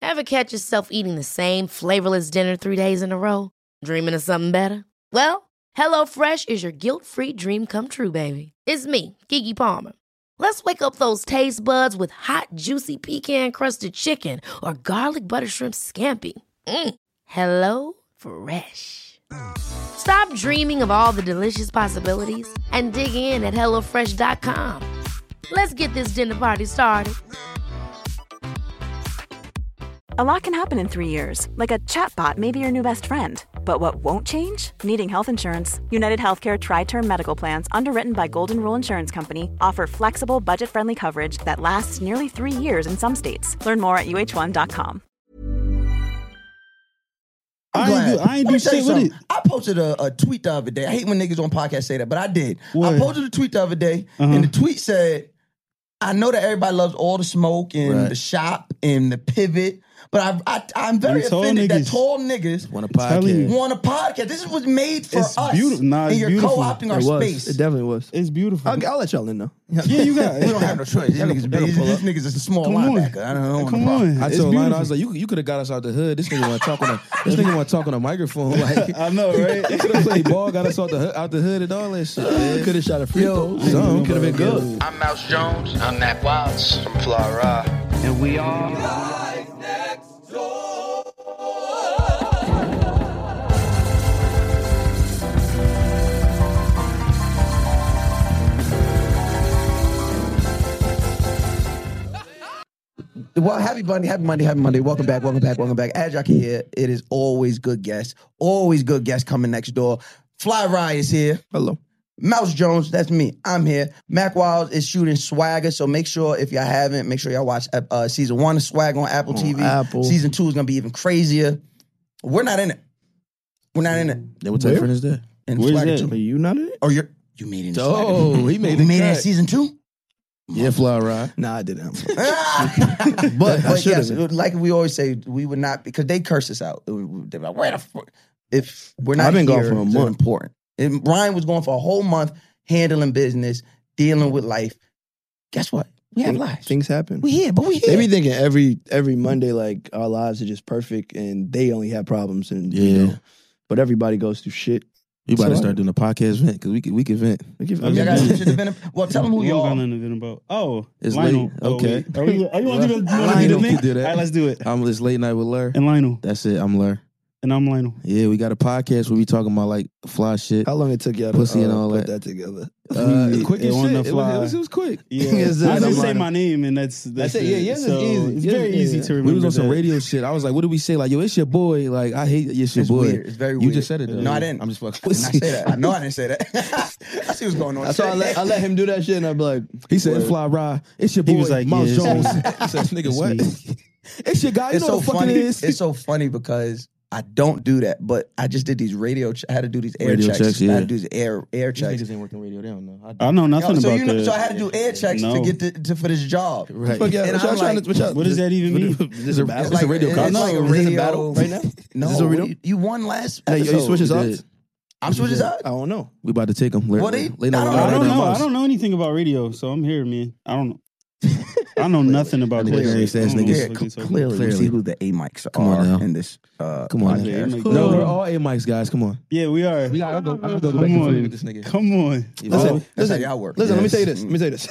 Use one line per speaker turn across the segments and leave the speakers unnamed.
Ever catch yourself eating the same flavorless dinner 3 days in a row? Dreaming of something better? Well, HelloFresh is your guilt-free dream come true, baby. It's me, Keke Palmer. Let's wake up those taste buds with hot, juicy pecan-crusted chicken or garlic butter shrimp scampi. Hello Fresh. Stop dreaming of all the delicious possibilities and dig in at HelloFresh.com. Let's get this dinner party started.
A lot can happen in 3 years, like a chatbot may be your new best friend. But what won't change? Needing health insurance. United Healthcare Tri-Term Medical Plans, underwritten by Golden Rule Insurance Company, offer flexible, budget-friendly coverage that lasts nearly 3 years in some states. Learn more at uh1.com.
I ain't do shit with it.
I posted a tweet the other day. I hate when niggas on podcasts say that, but I did.
What?
I posted a tweet the other day, and the tweet said, I know that everybody loves all the smoke and the shop and the pivot, but I'm very offended that tall niggas
want a podcast.
This was made for us.
Beautiful. Nah,
and you're
beautiful.
co-opting our space.
It definitely was.
It's beautiful.
I'll let y'all in though.
Yeah, you got it.
We don't have no choice. These niggas is a small linebacker. I don't know.
Come on.
I
It's
told Lionel,
beautiful.
I was like, you could have got us out the hood. This nigga want to talk on a microphone. Like,
I know, right?
you could have played ball, got us out the hood and all that shit. Could have shot a free throw. Something could have been good.
I'm Mouse Jones. I'm Mac Wilds from Fly Ride.
And we are
Guys Next Door.
Well, happy Monday. Welcome back. As y'all can hear, it is always good guests. Always good guests coming next door. Fly Rye is here.
Hello.
Mouse Jones, that's me. I'm here. Mac Wilds is shooting Swagger, so make sure if y'all haven't, make sure y'all watch season 1 of Swagger on Apple TV.
Apple.
Season 2 is gonna be even crazier. We're not in it.
Yeah, what difference is that?
And
Where's
Swagger
that?
2.
Are you not in it?
Oh, you made it in
Oh,
Swagger.
he made
You
it.
made it in season 2?
Yeah, Fly Ride.
Nah, I didn't.
but
I should've
yes, like we always say, we would not, because they curse us out. They're like, where the fuck? If we're not
I've been
here,
gone for a
it's
month.
important. And Ryan was going for a whole month, handling business, dealing with life. Guess what? We have lives.
Things happen.
We here, but we
They
here.
be thinking every Monday like our lives are just perfect and they only have problems and but everybody goes through shit.
We about to
So,
start doing a podcast vent because we can vent.
Y'all got some shit to vent about? Well, tell them who you are.
About. Oh,
It's
Lionel.
late. Okay.
Are you want to do
Lionel
the
can do that.
All right, let's do it.
I'm this late night with Lur.
And Lionel.
That's it. I'm Lur.
And I'm Lionel.
Yeah, we got a podcast where we talking about like fly shit.
How long it took y'all to
Pussy and all
put
that.
that together?
Quick
it
as
wasn't
shit.
a fly.
It was quick.
Yeah,
Yes,
I
I'm
just say
Lionel.
my name and that's
it. Yeah, yes,
so
it's easy.
It's
Yes,
very
yeah,
easy
yeah.
to remember.
We was on some
that.
radio shit. I was like, what did we say? Like, yo, it's your boy. Like, I hate it's your
It's
boy.
weird. It's very
You
weird.
just said it though.
No, I didn't.
I'm just fucking.
I did not say that. I know I didn't say that. I see what's going on.
That's why I let him do that shit and I'd be like,
He said, Fly Rye. It's your boy.
He was like,
Mouse
yeah,
Jones.
it's
I said, nigga,
It's
what?
me.
It's your guy. You
It's
know
so
what the fuck
funny.
it is.
It's so funny because I don't do that, but I just did these radio. I had to do these air
Radio
checks.
checks,
I
yeah.
had to do these air
These
checks.
niggas ain't working radio. They don't know.
I know nothing
So
about
you know,
that.
so I had to do air checks
No.
to get to for this job.
Right.
fuck yeah,
And
what y'all
I'm
trying
like,
to, what y'all-
What does that even mean?
This is a
battle?
it's a radio
it's
concept.
like a
Is this a
radio
battle right now?
No,
Is this a radio?
you won last
No,
episode.
you switch his
We
odds?
did.
I'm switching sides.
I don't know.
We about to take them.
What they-
I don't know anything about radio, so I'm here, man. I don't know. I know nothing about
That nigga
radio.
serious ass
I don't know
niggas.
what
Yeah,
the fuck you're talking
clearly, we
Clearly.
see who the A mics
Come on
are
now.
in this.
Come on.
podcast.
now.
No, we're all A mics, guys. Come on.
about. Yeah, we are.
I'm gonna go back
Come
and forth
on.
with this nigga.
Come on.
Listen,
That's how y'all work.
Listen, let me
Yes.
tell you this.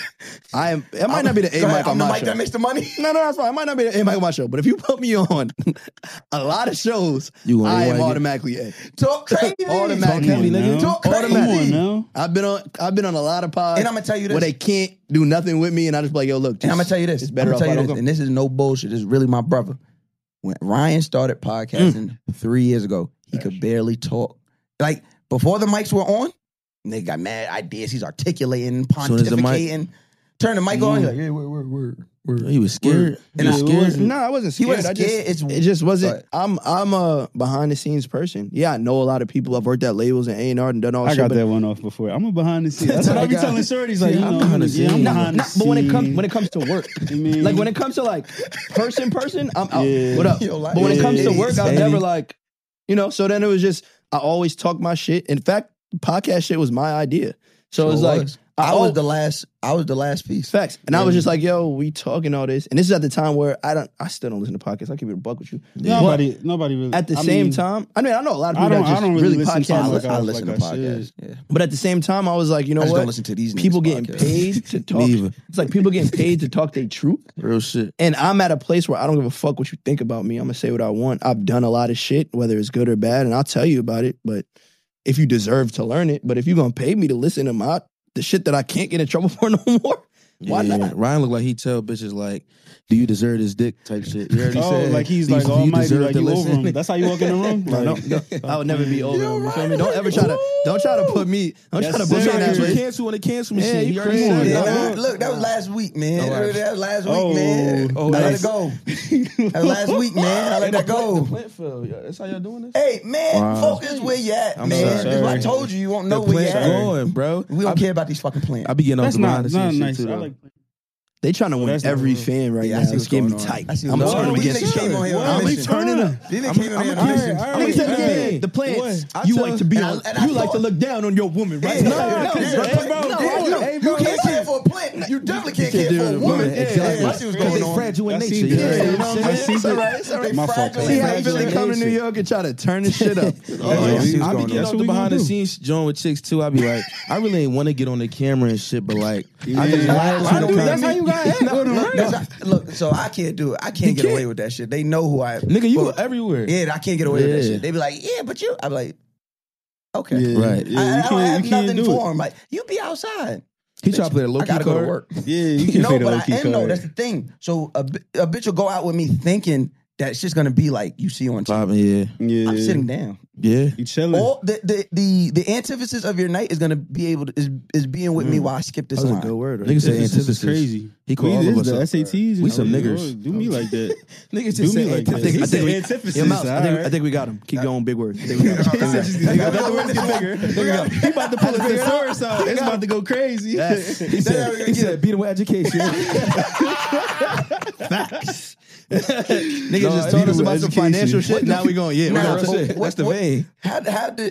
It might not be the A
Go ahead,
mic on
I'm the
my
mic
show.
that makes the money.
No, that's fine. It might not be the A mic on my show, but if you put me on a lot of shows,
You
I am
wanna get-
automatically A.
Talk crazy.
Automatically.
Talk heavy,
Come on
nigga.
now.
Talk
Come
crazy.
on now.
I've been on a lot of pods,
And I'ma tell you this.
where they can't do nothing with me, and I just be like, yo, look.
And I'm gonna tell you this.
It's better
I'm
off
gonna
I
tell you
don't
this.
go.
And this is no bullshit. This is really my brother. When Ryan started podcasting 3 years ago, he could barely talk. Like before the mics were on, nigga got mad ideas. He's articulating,
Soon as the mic-
pontificating. Turn the mic on. He's like, yeah, we're.
He was scared.
And
He was
I-
scared.
No, I wasn't
He
scared.
wasn't scared.
It just wasn't.
But-
I'm a behind the scenes person. Yeah, I know a lot of people. I've worked at labels and A&R and done all
I
shit.
got
but-
that one off before. I'm a behind the scenes. That's what I be telling shorties. Like,
Yeah,
you
I'm
know,
behind the
yeah, I'm
scenes.
behind the
But when it
scenes.
comes to work,
I mean-
like when it comes to like person, I'm out.
Yeah.
What up?
Yo, like-
But when it comes to
Yeah,
work, I was
yeah.
never like, so then it was just I always talk my shit. In fact, podcast shit was my idea. So
Sure
it's like
was. I was the last piece.
Facts. And I was just like, yo, we talking all this. And this is at the time where I still don't listen to podcasts. I keep it a buck with you.
Nobody really.
At the same time, I know a lot of people that just really podcast.
I listen to podcasts. Yeah.
But at the same time, I was like, you know what?
Don't listen to these
people getting paid to talk. It's like people getting paid to talk their truth.
Real shit.
And I'm at a place where I don't give a fuck what you think about me. I'm gonna say what I want. I've done a lot of shit, whether it's good or bad, and I'll tell you about it. But if you deserve to learn it, but if you're gonna pay me to listen to the shit that I can't get in trouble for no more, why not?
Ryan look like he tell bitches like, "Do you deserve this dick?" type shit. You already said,
like he's like almighty, like you over him. That's how you walk in the room.
Like, I would never be over him. You feel me? Don't ever try to put me. Don't try to put me in that place.
Cancel on the cancel machine.
You
already
said
Look, that was last week, man. That was last week, man. I let it go. That was last week, man. I let that go.
That's how y'all doing this?
Hey, man, focus where you at, man. If I told you won't know where you at.
Going, bro.
We don't care about these fucking plants.
I be getting off the behind the scenes
nice.
shit too,
I
though.
like
They trying to win every fan right now. It's getting me tight. I'm turning against
you. I'm turning up.
I'm gonna tell you the plans. You like to be on. You like to look down on your woman, right?
No, you can't care for a plant. You definitely can't care for a woman. I see what's going on.
Fragile in nature.
It's all right.
My fault.
See how Philly come to New York and try to turn this shit up.
I be getting off the behind the scenes joint with chicks too. I be like, I really ain't want to get on the camera and shit, but like, I just
that's how you got it.
Look, so I can't do it. I can't get away with that shit. They know who I am.
Nigga, you everywhere.
Yeah, I can't get away with that shit. They be like, yeah, but you. I'm like, okay,
right.
I don't have nothing for him. Like, you be outside.
He try to play the low key card.
I gotta go to work.
Yeah, you can play the low key card.
No, that's the thing. So a bitch will go out with me thinking that it's just gonna be like you see on TV.
Yeah.
I'm sitting down.
Yeah.
You chilling.
All the antithesis of your night is gonna be able to is being with me while I skip this line.
That's a good word.
Nigga say
This
antithesis.
is crazy.
He called all of us
the
up.
SATs.
We some niggers.
Do me like that.
Niggas
Do
just
me
say
like that.
I think we got him. Keep going, big words. I think we got him.
The words get bigger. He about to pull a thesaurus out. It's about to go crazy.
He said, beat him with education.
Facts. Niggas just told us about some financial shit. Now we going,
that's the vein.
How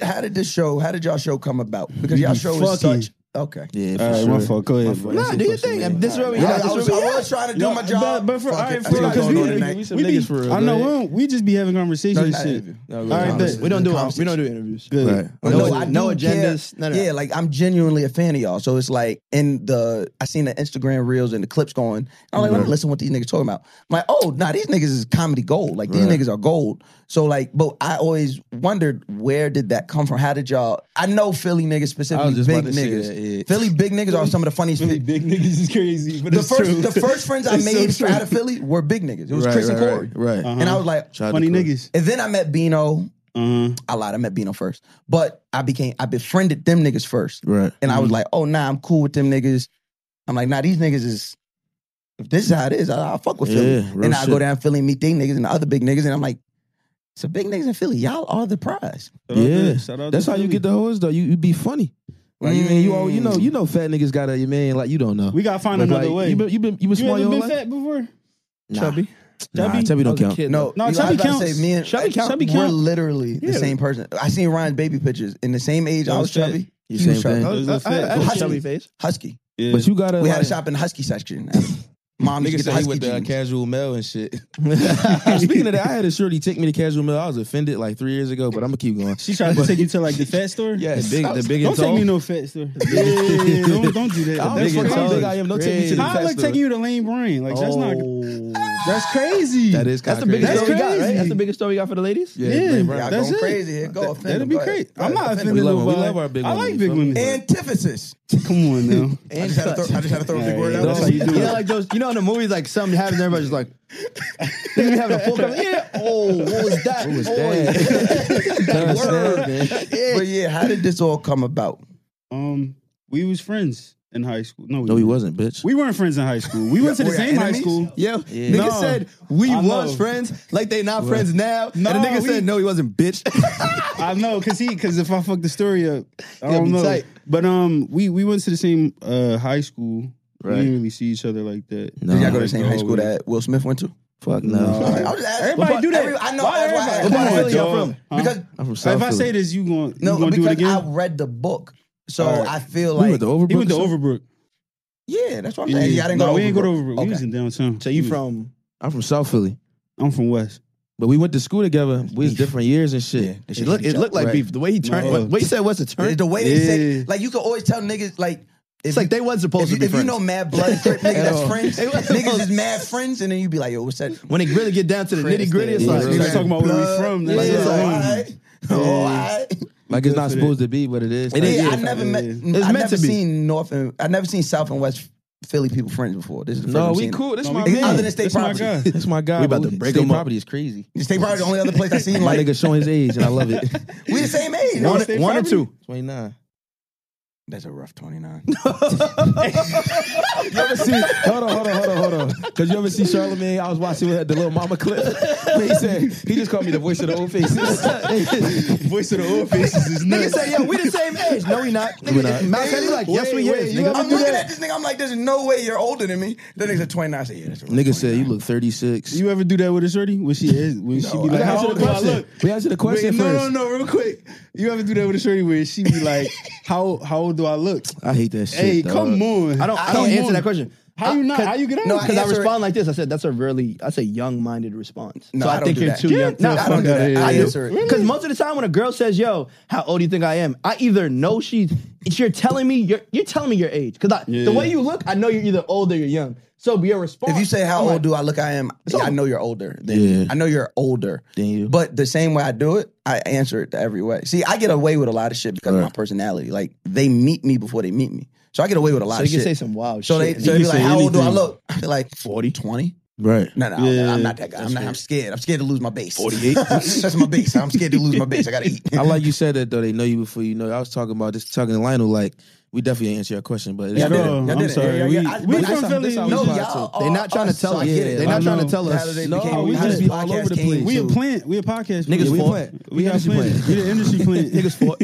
did y'all show come about? Because y'all show is such. Okay.
Yeah,
All right, my fault. Go ahead.
Nah, do your thing. This is where we
I was trying to do my job.
But for
Fuck it.
because
we some niggas for real.
I know we just be having conversations and shit.
No,
All right, bet.
we don't do interviews.
Good.
Right. No agendas. None of that.
Yeah, like I'm genuinely a fan of y'all. So it's like I seen the Instagram reels and the clips going. I'm like, let me listen to what these niggas talking about. I'm like, oh, nah, these niggas is comedy gold. Like these niggas are gold. So like, but I always wondered where did that come from? How did y'all? I know Philly niggas specifically big niggas. Philly big niggas are some of the funniest.
Philly big niggas is crazy. But
the first friends I made out of Philly were big niggas. It was Chris and Corey.
Right.
And I was like,
funny niggas.
And then I met Bino. I lied. I met Bino first, but I befriended them niggas first.
Right.
And I was like, oh, nah, I'm cool with them niggas. I'm like, nah, these niggas is. If this is how it is, I'll fuck with Philly. And I go down Philly and meet they niggas and the other big niggas, and I'm like, so big niggas in Philly, y'all are the prize.
That's how you get the hoes though. You be funny. Like you mean you know fat niggas got you mean like you don't know.
We gotta find another way.
You been small your whole life?
Fat before?
Nah.
Chubby.
Chubby don't count.
No,
Chubby counts.
Say, me and
Chubby count.
We're literally the same person. I seen Ryan's baby pictures in the same age. I was chubby.
You same thing.
Chubby face.
Husky.
Yeah.
But you gotta.
We had a shop in the Husky section. Mom
niggas say he with the casual mail and shit. Speaking of that, I had a shorty take me to casual mail. I was offended like 3 years ago, but I'm gonna keep going.
She tried to take you to like the fat store.
Yeah, the big.
Don't take me no fat store. Yeah, don't do that.
That's how big I am. Don't take me to the fat store.
I like taking you to Lane Bryant. Like that's not. That's crazy.
That's the biggest store we got, right? That's the biggest store we got for the ladies.
Yeah, that's it. Crazy. Here, go.
That'd be great. I'm not offended.
We love our big women.
I like big women.
Antithesis.
Come on now.
I just had to throw a big word out.
That's how you do it.
You know, like those. You know, in the movies, like something happens, everybody's just like, they be having a full conversation. Yeah. Oh, what was that?
What was that?
But yeah, how did this all come about?
We was friends in high school.
No, we wasn't, bitch.
We weren't friends in high school. We went to the same high school.
Nigga said we was friends, like they not friends now.
No,
and the nigga said no, he wasn't, bitch.
I know, cause if I fuck the story up, I don't know. Tight. But we went to the same high school. Right. We didn't really see each other like that.
No. Did y'all go to the same high school that Will Smith went to?
Fuck no.
I was asking.
Everybody do that.
I know.
Why everybody?
Because
I'm from South
if I say this, you gonna do it again?
I read the book. So I feel
We
like
went to Overbrook.
He went to Overbrook.
Yeah, that's what I'm saying. I didn't go to
we ain't go to
Overbrook.
Overbrook. We was in downtown.
So you from?
I'm from South Philly,
I'm from West.
but we went to school together. We was different years and shit.
Yeah, that shit
It looked like
Right.
beef. The way he turned.
No.
What you said was a turn.
The way they say, like, you can always tell niggas, like,
It's like they wasn't supposed to be
if you
friends.
know mad blood Crip niggas that's friends,
They wasn't
niggas
supposed
is mad friends, and then you be like, yo, what's that?
When they really get down to the
Friends
nitty gritty, it's
thing.
like
He was talking about where we from.
Like,
That's
it's like,
all.
all right. All right.
Like it's not supposed to be, but it is.
It is.
Yeah,
Yeah,
I never met.
It's
I
meant
never
to be.
seen I never seen South and West Philly people friends before. This is the first
No,
I'm
we
seeing
cool. This
No,
my
we
man.
good.
Other than state
That's my
property.
guy.
This my guy.
We about
but
to break
state
him up.
property is crazy.
it. State probably the only other place I seen
My
like
nigga showing his age, and I love it.
we the same age.
one,
State
one or
property?
two.
29.
That's a rough 29.
You ever see? Hold on. Because you ever see Charlamagne? I was watching the little mama clip. He said he just called me the voice of the old faces.
Voice of the old faces is
Nigga
nuts.
say, yo, we the same age. No, we not.
We not.
Mouse Head, he like, yes, we is.
you
nigga.
I'm looking at this nigga. I'm like, there's no way you're older than me. That nigga's a 29. I say, yeah, that's a rough
Nigga said
29.
you look 36.
You ever do that with a shorty? When she be like, how old do I look?
We answered the question
Wait,
first.
no, real quick. You ever do that with a shorty where she be like, how old do I look?
I hate that shit.
Hey,
dog.
come on.
I don't
Come
answer
on.
that question.
How you not? How you get out?
No,
of
Because
it?
I
answer it.
respond like this. I said, that's a really, young-minded response.
No,
so
I
I
don't
think
do
you're
that.
too young.
Get the
No,
fuck
I don't do
outta
that.
here.
I answer it.
because most of the time when a girl says, yo, how old do you think I am? I either know you're telling me your age. Because the way you look, I know you're either old or you're young. So be a response.
If you say how
I'm
old
like,
do I look, I am. Yeah, I know you're older. Than
Yeah.
I know you're older.
Than you.
But the same way I do it, I answer it every way. See, I get away with a lot of shit because of my personality. Like they meet me before they meet me, so I get away with a lot
So
of
you
shit.
can say some wild
so
shit.
they be
can
like,
say
how old do I
anything.
look? I be like 40, 20.
Right.
No,
Yeah,
I'm not that guy. I'm scared. I'm scared to lose my base.
48.
That's my base. I'm scared to lose my base. I gotta eat.
I like you said that though. They know you before you know. I was talking about this, talking to Lionel. Like we definitely didn't answer your question, but it's
Yeah, I did it.
Bro,
Y'all
I'm
did it.
sorry.
Yeah, yeah,
We
but
from
that's
Philly.
how
We
we
No,
vibe,
y'all.
They're not trying to tell us. They're not trying to tell us.
No, we
just
just
be
be all over the place.
We a plant. We a podcast.
Niggas
plant.
we
We
plant.
We got a
industry
plant.
plant.
We the industry plant.
Niggas fought.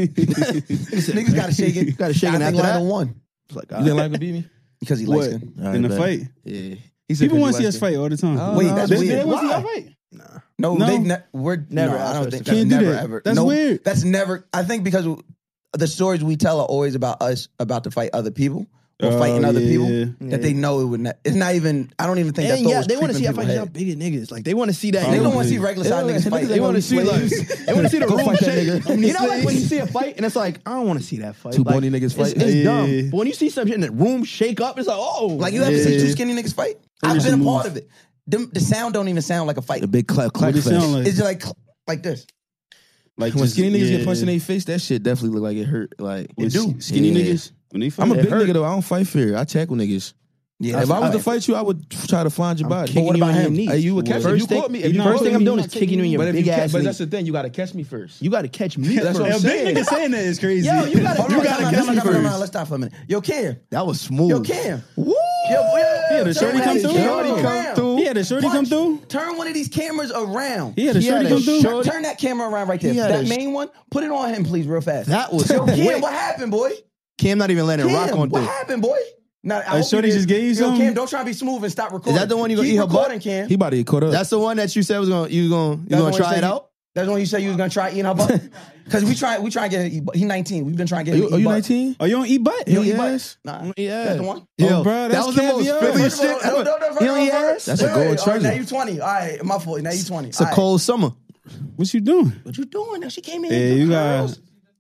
Niggas gotta shake it.
Gotta shake it
I think
after that.
Lionel won
It's like,
You didn't like to beat me?
because he
What?
likes him.
All right,
In the
bet.
fight.
Yeah. He said
People
'cause
want
you
to see us
liked
fight all the time.
Oh,
Wait,
no,
that's
They
weird.
want to see
Why?
y'all fight.
No,
No.
we're
Never.
No, I don't think
Can't
that's
do
never
that.
ever.
That's weird.
That's never. I think because the stories we tell are always about us about to fight other people or fighting other people that they know it would not. It's not even. I don't even think that
And
thought
yeah,
was
they want to
creeping
see how
people's
y'all
head.
bigger niggas. Like they want to see that.
They
Probably.
don't want to see regular side niggas fight.
They want to see like they want to see the
Go
room
fight that
shake.
nigga.
You know, like when you see a fight and it's like I don't want to see that fight.
Two
like,
bony niggas fight.
It's
Yeah.
dumb. But when you see some shit in the room shake up, it's like oh,
Like you ever see
Yeah.
two skinny niggas fight? I've been a part of it. The sound don't even sound like a fight.
The big clap
What it
fest.
sound like?
It's just like this.
Like
When
just-
skinny niggas
yeah.
get punched in their face, that shit definitely look like it hurt. Like
When
do.
Skinny
Yeah.
niggas when they fight.
I'm a
it
big
hurt.
nigga though. I don't fight fear. I tackle niggas.
Yeah,
If I was to
right.
fight you, I would try to find your body.
kicking
what
you
about
on your
him?
knees.
Hey, you would catch me.
First
If you
thing-
caught me.
if you
First
caught
thing I'm
me,
doing
I'm
is kicking you in your
But if
big
you catch,
ass
but
knee.
that's the thing. You got to catch me first.
You got to catch me.
That's
first.
what I'm
A
saying.
big nigga saying that is crazy.
Yo, you gotta-
Hold
you
on,
gotta
time
catch me
out,
first.
Let's stop for a minute. Yo, Cam.
That was smooth.
Yo, Cam.
Woo!
Yeah,
the shorty come through?
Shorty
Come through. He had a shorty come through?
Turn one of these cameras around.
He had a
He had
shorty
a
come through.
shorty-
Turn that camera around right there.
He had
That
a-
main one, put it on him, please, real fast.
That was
Yo, Cam,
quick.
what happened, boy?
Cam not even letting rock
Cam,
on
what
thing.
happened, boy? Now, I hope
shorty
you
just
did-
gave you
Yo,
something?
Cam, don't try to be smooth and stop recording.
that the one you gonna
Keep
eat her butt?
recording, Cam.
He about to get caught up.
That's the one that you said you gonna
That's when
try
you
it
said
out.
That's when you said you was gonna try eating her butt. Because we try and get him to eat butt. He 19. We've been trying to get him to
Are
eat
you
butt.
19?
Oh, you don't eat butt?
You don't eat
Yes.
butt? Nah,
Yeah.
that's the one.
Yo,
bro,
that
that's
was the most
caviar.
Philly
Wait,
shit.
No,
He only has.
That's a gold
All right,
treasure.
now you 20. All right, my fault. Now you 20.
It's a cold summer.
What you doing?
What you doing? Now she came in.
Yeah,
with
you
the
got.
curls.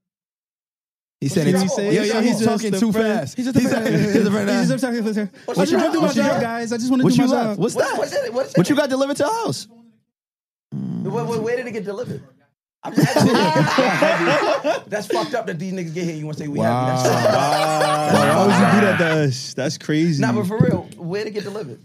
He said
What
it.
you say?
Yo, he's talking too fast.
He's just
He's the friend.
He's just talking.
What's
I just
your
want to do my
house?
job, guys. I just want to
What
do
you
my
left?
job.
What's that?
What
you got delivered to the house?
Where did it get delivered? I'm just asking. That's fucked up that these niggas get here. You want to say we happy? That's fucked up.
Why would you do that to us? That's crazy.
Nah, but for real, where did it get delivered?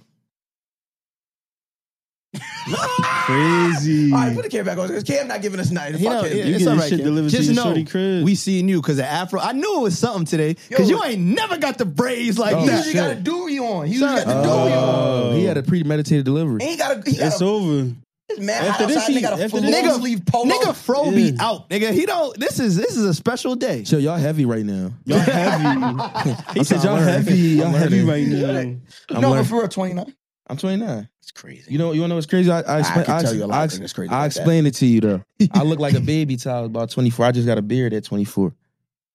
Crazy.
All right, put the Cam back on because Cam not giving us nothing.
You
Fuck
know,
him.
You
it's
get
all
this
right,
shit
Kim.
delivered to
Just
your
know,
shorty crib.
we seen you because of Afro. I knew it was something today because
Yo.
you ain't never got the braids like
He
that.
usually got a doobie on. He usually got the
Son.
doobie on.
Oh, he had a premeditated delivery.
He got a.
It's over.
It's mad
After
hot
this,
outside.
he-
Nigga got a
after
full
this-
long sleeve polo.
Nigga, Fro
Yeah.
be out. Nigga, he don't. This is a special day.
So y'all heavy right now.
Y'all heavy. He said y'all
learning.
heavy. Y'all
I'm
heavy
learning.
right now.
I'm
No, but
learning.
for real, 29.
I'm 29.
It's crazy.
You know what's crazy? I explain,
can tell you a lot of things crazy
I
like
explained it to you though. I look like a baby till I was about 24. I just got a beard at 24.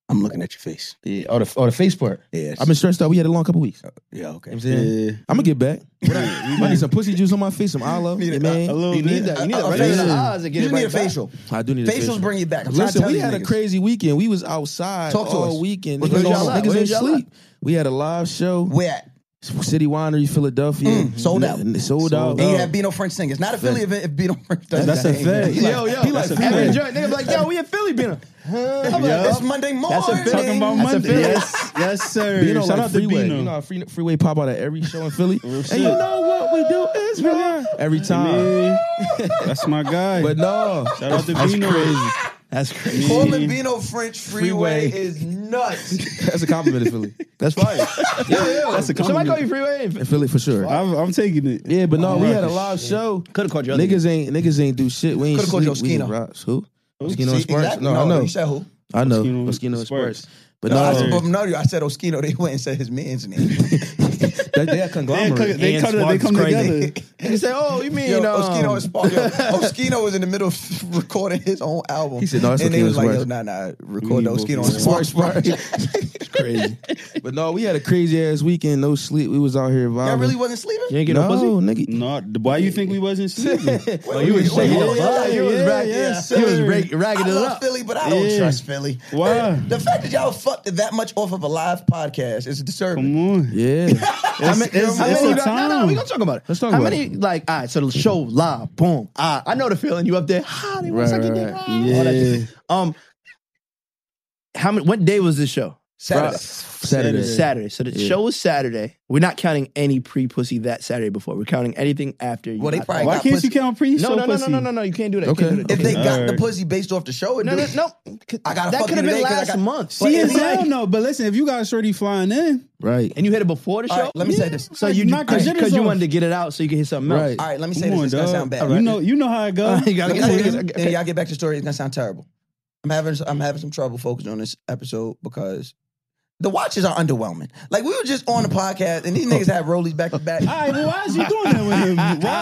I'm looking at your face.
Yeah, or the face part.
Yes.
I've been stressed out. We had a long couple weeks.
Yeah, okay.
You know what I'm saying?
Yeah.
I'm gonna get back. I need some pussy juice on my face, some olive.
Need
Yeah,
a
man.
little
You need
bit.
that. You need
A
that.
facial.
Eyes to get
You
it
need a
right back.
facial.
I do need a
Facials
facial.
bring you back. I'm trying to
Listen,
tell
we
you
had a
niggas.
crazy weekend. We was outside
Talk to
all
us.
weekend.
Where
Niggas
y'all at?
niggas
Where
ain't
y'all
sleep. We had a live show.
Where at?
City Winery, Philadelphia.
Sold out.
Sold out.
And you have Bino French singers. Not a Philly event if Bino French does
That's
that.
a fact.
Yo,
He like
every
Philly.
joint, nigga be like, yo, we in Philly, Bino.
I'm like, it's Monday morning.
That's a Philly.
Talking about
That's a
Monday.
Philly.
Yes, sir.
Bino
Shout
like
out to
Freeway.
Bino.
You know how Freeway pop out at every show in Philly? And
shit.
you know what we do is wrong. Every time.
Man, that's my guy.
But no.
Shout out to Bino.
That's crazy.
Calling Bino French Freeway is nuts.
That's a compliment in Philly.
That's fire.
That's a
Somebody call
compliment.
you Freeway?
In Philly for sure.
I'm taking it.
Yeah, but no, we had a live show.
Could have called you.
Niggas ain't do shit. We ain't
Coulda called you
sleep. We
Oskino.
rocks. Who? Oskino
See,
and Sparks?
exactly.
No, I know.
You said who?
I know.
Oskino
Oskino and
and
Sparks.
Sparks.
But
No,
no,
I said, but no, I said Oskino. They went and said his man's name.
they a conglomerate.
They come together.
You say, oh, you mean
Yo, Oskino and Sparks. Oskino was in the middle of recording his own album.
He said, no, that's
and they
Oskino
was like,
and
yo,
Sparks.
nah, record the
need
Oskino
both
and Sparks.
It's crazy. But no, we had a crazy ass weekend. No sleep. We was out here vibing.
Y'all really wasn't sleeping?
You ain't get
no,
no pussy?
nigga.
No, why you think we wasn't sleeping?
Oh, you was shaking
yeah,
up. You was
yeah,
ragging.
yes,
You was
sir.
ragging
I
it
love
up.
Philly, but I don't
Yeah.
trust Philly.
Why?
The fact that y'all fucked it that much off of a live podcast is disturbing.
Come on.
Yeah.
How many?
It's
How
a
many?
time.
No, we gonna talk about it.
Let's talk
How
about
many? Like, all right. So the show live, boom. I know the feeling. You up there? Ah, they want
Right,
suck your
right,
dick.
right.
Ah, all that
Yeah.
shit. How many? What day was this show?
Saturday.
Saturday.
Saturday. So the show was Saturday. We're not counting any pre-pussy that Saturday before. We're counting anything after. You
Well, they
got
probably
that.
Why
got
can't
pussy.
you count pre-show
No.
pussy?
You can't do that.
Okay.
You can't do that.
If they got the
Alright.
pussy based off the show,
No.
I
That
gotta fuck
could have
you
been
today 'cause I
last
got-
month.
See,
But
it's
it's like-
hell no. But listen, if you got Shorty flying in,
Right.
And you hit it before the show.
All right, let me say this.
So you
Not 'cause
because
it
you
is
wanted to get it out so you can hit something else.
Right.
All right, let me say
come
this.
on,
It's gonna
dog.
sound bad.
You know how it go.
You gotta
Let me
get
say
it.
this, then y'all get back to the story. It's gonna sound terrible. I'm having some trouble focusing on this episode because the watches are underwhelming. Like we were just on the podcast and these niggas had rollies back to back.
All right, well, why is you doing that with him?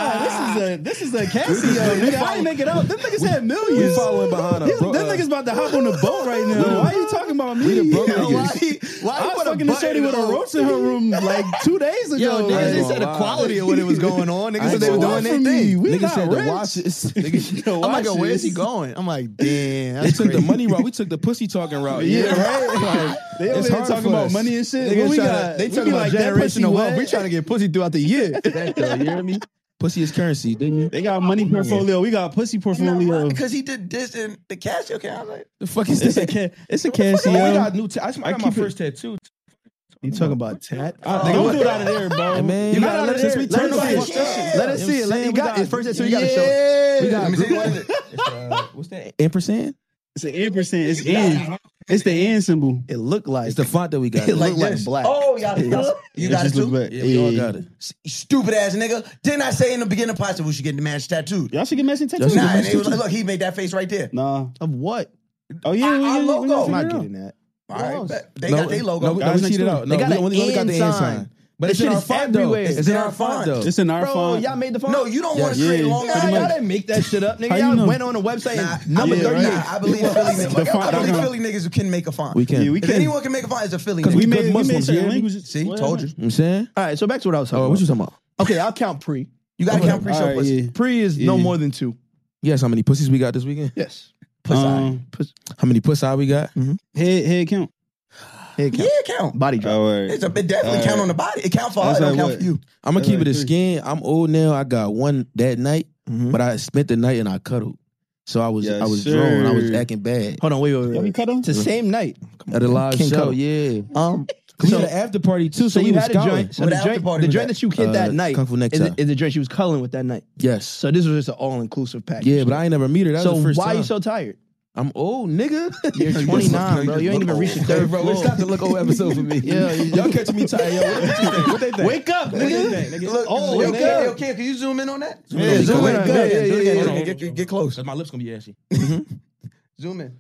Why? This is a Casio. Nigga, I ain't make it up. Them niggas had millions.
We following behind us, bro.
Them niggas about to hop on the boat right now. Why are you talking about me?
We the broke
Yo,
niggas.
Why
I was fucking the shorty with a roach in her room like 2 days ago.
Yo, niggas
ain't
they
gonna
said the
lie.
quality of what it was going on. Niggas said they were
gonna
doing
lie
their thing.
We
Niggas
not
said the
rich.
watches.
The
I'm like, yo, where's he
watches.
going? I'm like, damn.
They
That's
took the
crazy.
money route. We took the pussy talking route.
Yeah, right.
Like,
They over
it's
there
hard
talking
for
about
us.
money and shit.
Niggas
What we
tryna-
got?
they
We
talking
be
about
like that pussy
generational wealth.
wet.
We trying to get pussy throughout the year.
You hear me? Pussy is currency, didn't you?
They got money portfolio. We got pussy portfolio.
Because he did this in the Casio account. I was like,
The fuck is
It's
this?
a
We
Casio.
got new. I got my
keep it-
first tattoo.
You talking about tat?
Don't do it out of there, bro.
Man,
You got it
since
there.
we
Let
turned
us see
the
it.
fuck up.
Let us see it. Let you got it first. So you got to show it.
We got
let me see what is it?
what's that? Ampersand?
It's an ampersand. It's N. It's the N symbol.
It looked like
It's the font that we got.
it looked like
this.
black.
Oh, y'all you got it
just look
too?
back.
Yeah, we all got it.
Stupid ass nigga. Didn't I say in the beginning of the podcast we should get the man's tattooed?
Y'all should get matching tattoos.
Nah, and they was like, look, he made that face right there.
Nah.
Of what?
Oh yeah,
Our
we
logo.
I'm not
figure it out.
getting that.
All right, bet. They
No,
got their logo.
No, we
Guys
cheated
next
out.
They
No,
got
we
an
only got the
N
end
sign.
sign. But
That
it's in
shit
our
is
font though.
everywhere.
It's in our font though.
It's in our
Bro,
font.
y'all made the font.
No, you don't want to
Yes.
create
Yeah,
long
pretty
ass.
much.
Y'all didn't make that shit up, nigga.
How you
Y'all
know?
went on the website and number
yeah,
38.
right.
Nah, I believe Philly niggas.
The font-
I believe
the-
Philly niggas who can make a font.
We can.
Yeah, we
If
can.
anyone can make a font, it's a Philly
Because
nigga.
We
Good
made
Muslims,
certain
yeah.
languages.
See,
Whatever.
told you.
You know what I'm saying?
All right, so back to what I was talking
Oh,
about.
what you talking about?
Okay, I'll count pre.
You gotta count pre-show
All right,
pussy.
yeah.
Pre is no
Yeah.
more than 2.
Yes, how many pussies we got this weekend?
Yes.
Pussy.
How many pussy we got?
Head count.
Head
Yeah,
count.
it count.
Body drop.
All right.
It definitely count on the body. It count for her. It
That's
don't
like
count
what?
for you.
I'm gonna
That's
keep it
like
a skin. I'm old now. I got one that night, but I spent the night and I cuddled. So I was
Yes,
drawn. I was
sir.
acting bad.
Hold on, wait.
Y'all be cut 'em?
It's the same night.
At a live
King
show,
cuddle.
yeah.
So
We had an after party too, so
you
we was
had a
scouting.
joint. So
What
the
after
joint,
party
the
was
joint
that?
that you hit that night
Kung Fu Next
is
Time.
the joint she was culling with that night.
Yes.
So this was just an all-inclusive package.
Yeah, but I ain't never meet her. That
So
was the first
why
time.
you so tired?
I'm old, nigga.
You're 29, bro. You ain't even reached the third
Bro,
floor.
it's not the look old episode for me.
Yeah,
y'all catching me tired. Yo, what they think?
Wake up,
What they
nigga.
think, nigga?
Look,
Oh,
yo,
wake
Kid,
up.
yo, Kid, can you zoom in on that?
Yeah, zoom in.
Good.
Yeah,
Do it
yeah,
again.
yeah.
Get close.
Cause my lips gonna be ashy.
Zoom in.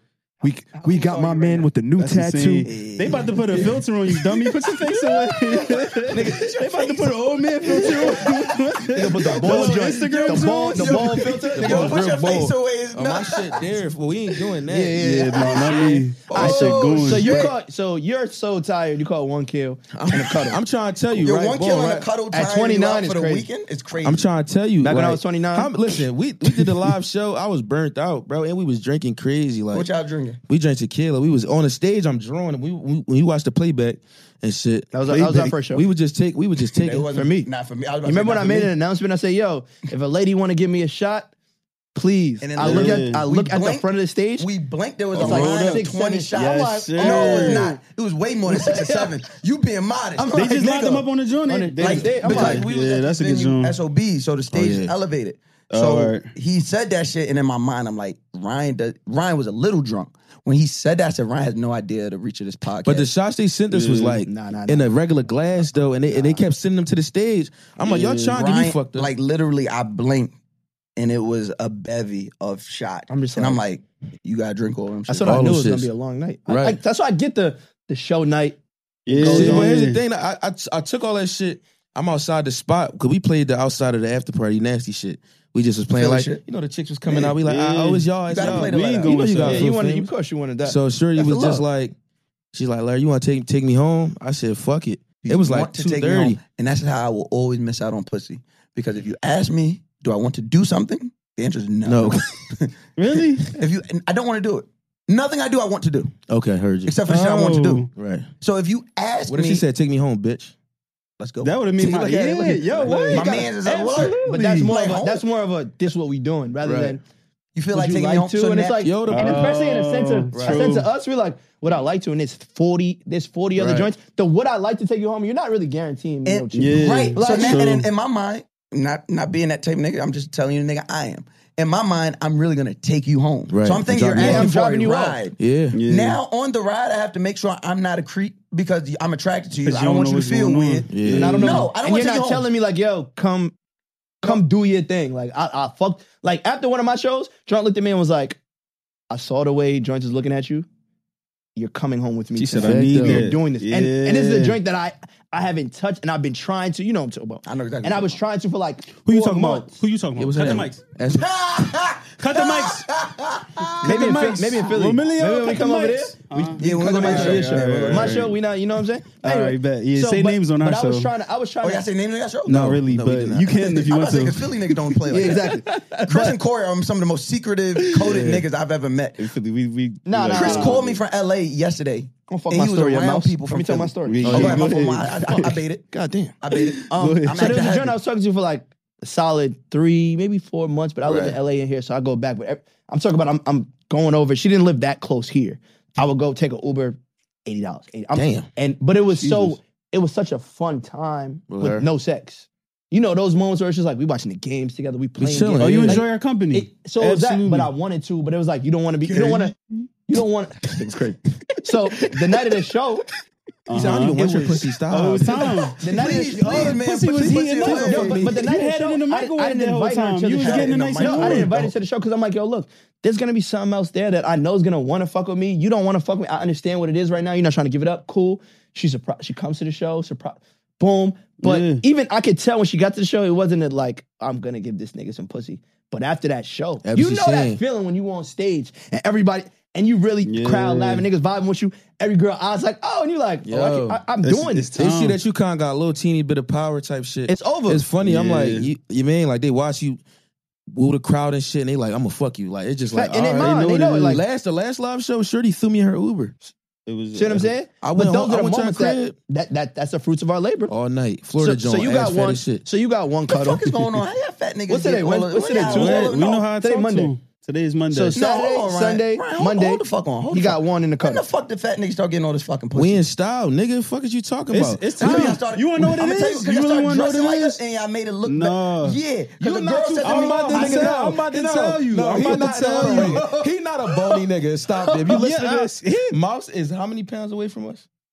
We got my man with the new tattoo.
Insane. They about to put a filter on you, dummy. Put your face away. They about to put an old man filter on you.
They put the ball joint, the ball filter.
Yo, put your face away. It's
Oh, my shit there. Well, we ain't doing that.
Yeah, man, not me. I shit going.
So you're so tired. You caught 1 kill in a cuddle.
I'm trying to tell you,
Yo,
right?
1 kill in a cuddle time
At 29
for
is
the
crazy.
weekend. It's crazy.
I'm trying to tell you.
Back when I
like,
was 29?
Listen, we did the live show. I was burnt out, bro, and we was drinking crazy. Like,
What y'all drinking?
we drank tequila. We was on the stage. I'm drawing. When you watched the playback and shit.
That was our first show.
We would just take.
It wasn't
for me.
Not for me. I was
You
about
remember when
to
I
say, not
made
for
an
me.
announcement? I said, "Yo, if a lady want to give me a shot, please."
And then
I look at the
blinked.
front of the stage.
We blinked. There was a
like
line of
6,
20
7.
shots.
Yes,
I'm like,
sir.
no, it was not. It was way more than 6 or 7. You being modest.
They just locked them up on the joint.
On the-
Like,
I'm
because
like,
we was
yeah,
at
that's a
the
good
venue,
joint.
SOB, so the stage is elevated. So
All right.
he said that shit, and in my mind, I'm like, Ryan was a little drunk. When he said that, I said, Ryan has no idea the reach of this podcast.
But the shots they sent us was like in a regular glass though, and they kept sending them to the stage. I'm like, y'all trying to get me fucked up.
Like literally, I blinked, and it was a bevy of shots.
I'm just
and
like-
I'm like, you gotta drink all them shit.
That's what I
All
knew it
those
was gonna
shits.
be a long night.
Right.
That's why I get the show night.
Yeah,
See, but here's
yeah.
the thing. I took all that shit. I'm outside the spot because we played the outside of the after party nasty shit. We just was playing
Philly
like
shit.
You know the chicks was coming out. We like,
Yeah.
oh, it's y'all. It's
gotta
y'all.
play the
We
letter.
ain't
You
going
know you
to
got
Yeah, of course you wanted that.
So Shorty
That's
was
the
just
love.
like, she's like, Larry, you want to take me home? I said, fuck it. It was
You
like
want to take me
2:30.
home, and that's how I will always miss out on pussy. Because if you ask me, do I want to do something? The answer is no.
No.
Really?
And I don't want to do it. Nothing I do, I want to do,
Okay, heard you.
except for the shit I want to do.
Right.
So if you ask
What if
me,
she said, take me home, bitch?
let's go.
That would have made my
Look at it, look at it.
yo. What?
My man is a what?
But that's more
Like
of a
home.
that's more of a this what we doing rather
Right.
than
You feel
would
like
you
taking
like
me home?
to,
So
and it's
now-
like,
Yo, the-
and especially in a sense of
Right.
a sense of us, we're like, would I like to? And there's 40 other
Right.
joints. The would I like to take you home? You're not really guaranteeing me no
And-
chick.
Yeah.
Right. So
Like-
now,
True.
and in my mind, not being that type of nigga, I'm just telling you the nigga I am. In my mind, I'm really gonna take you home.
Right.
So I'm thinking you're
I'm
asking for
dropping
a
you off.
ride.
Yeah.
Yeah.
Now on the ride, I have to make sure I'm not a creep because I'm attracted to you.
'Cause
I
you
don't
don't
want
know
you to
what's
feel
going on.
weird.
Yeah.
And I don't know.
No, I don't
and
want
you're
to take
not
you home.
telling me like, yo, come do your thing. Like I fucked. Like after one of my shows, Joint looked at me and was like, I saw the way Joint is looking at you. You're coming home with me.
She said,
tonight.
I need
You're
that.
doing this.
Yeah.
And this is a joint that I haven't touched and I've been trying to, you know what I'm talking about.
I know exactly.
And I was trying to for like
Who you
4
talking about?
months.
Who you talking
It
about?
was
Cut the
that-
mics.
that's-
Cut the mics.
Maybe in
mics.
Maybe in Philly.
Romilio,
Maybe when we
cut
come
the
over there.
mics.
We
Yeah, when we
come
go
over
back
to
to
your
the
show.
show.
My show, we not, you know what I'm saying?
All right, bet. Yeah, say names on our
but
show.
I was trying
Oh,
to.
y'all say names on that show?
Not really,
No, we
but
did not.
you can if you
I'm
want
about to say,
to.
because Philly niggas don't play like
Yeah,
that.
exactly.
Chris and Corey are some of the most secretive, coded niggas I've ever met.
We
Nah,
Chris
nah.
called me from LA yesterday.
I'm gonna fuck
and
my
he was
story up,
around
Mouse.
people
Let
from
me tell my
Philly.
story.
Yeah,
Oh, go ahead,
go
my
ahead.
fault. I bait it.
God damn.
I bait it.
Go ahead.
I'm
So there was a
not
joint I was talking to for like a solid 3, maybe 4 months, but I live in
Right.
LA in here, so I go back. But I'm talking about I'm going over. She didn't live that close here. I would go take an Uber, $80.
Damn.
But it was
Jesus.
it was such a fun time
With her?
with no sex. You know those moments where it's just like we watching the games together, we playing.
chilling,
games.
Oh, you
Yeah.
enjoy our company.
So it was that,
Absolutely.
but I wanted to, but it was like you don't want to be, you don't want. It's crazy. So the night of the show,
He said, I don't even want your pussy. Stop.
Oh, it was time.
the night
Please,
of the
please, man.
pussy
put
was
your
heating
pussy
up.
away.
Yo, but the night
You
of
had
the
it in the
show,
microwave
I didn't
the whole
invite her
time.
to
You
the
was
show.
getting a nice and
I didn't
warm.
invite her to the show because I'm like, yo, look, there's gonna be something else there that I know is gonna want to fuck with me. You don't want to fuck with me. I understand what it is right now. You're not trying to give it up. Cool. She's surprised. She comes to the show. Surprise. Boom. But
Yeah.
even I could tell when she got to the show, it wasn't like I'm gonna give this nigga some pussy. But after that show,
That's
you
what
know
she's
that
saying.
feeling when you on stage and everybody. And you really
Yeah.
crowd laughing, niggas vibing with you. Every girl eyes like, oh, and you like, oh,
Yo.
I'm
It's-
doing
it's
this.
They see
Tom.
that you kind of got a little teeny bit of power type shit.
It's over.
It's funny. I'm
Yeah.
like, you mean like they watch you woo the crowd and shit, and they like, I'm gonna fuck you. Like it's just like,
And
all
they
right.
mind, they
what
know
it
it.
is.
Like,
The last live show, Shorty threw me her Uber
It was.
see what I'm saying?
I
But
went
those
home-
are
I
the
went to
moments
her crib.
that's the fruits of our labor.
all night. Florida
So
joint.
you got
ass fat
one.
as shit.
So you got one
What the
cuddle.
fuck is going on? How y'all fat niggas
What's
get
today?
all the-
What's today?
y'all-
Tuesday?
We know how I
Today
talk
Monday.
to him. Today is Monday.
So
No,
Saturday,
hold on, Ryan.
Sunday,
Ryan, hold-
Monday.
hold the fuck on. Hold
He
the
got
fuck-
one in the
When the
cuddle.
fuck did fat niggas start getting all this fucking pussy?
We in style, nigga. Fuck is you talking
It's-
about?
it's
Because
time.
y'all started-
You wanna know what it
I'ma tell
is?
because
You
y'all
really
started
wanna know what
dressing
it
like
is?
us and y'all made it look
No.
better. Yeah. 'Cause
You
the
not
girl
too-
said to
I'm
me,
about to
I said,
tell-
no.
I'm about to
No,
tell you.
no,
I'm
he
about
not
to tell
telling
you. He not a bony nigga. Stop it. If you listen to this, Mouse is how many pounds away from us?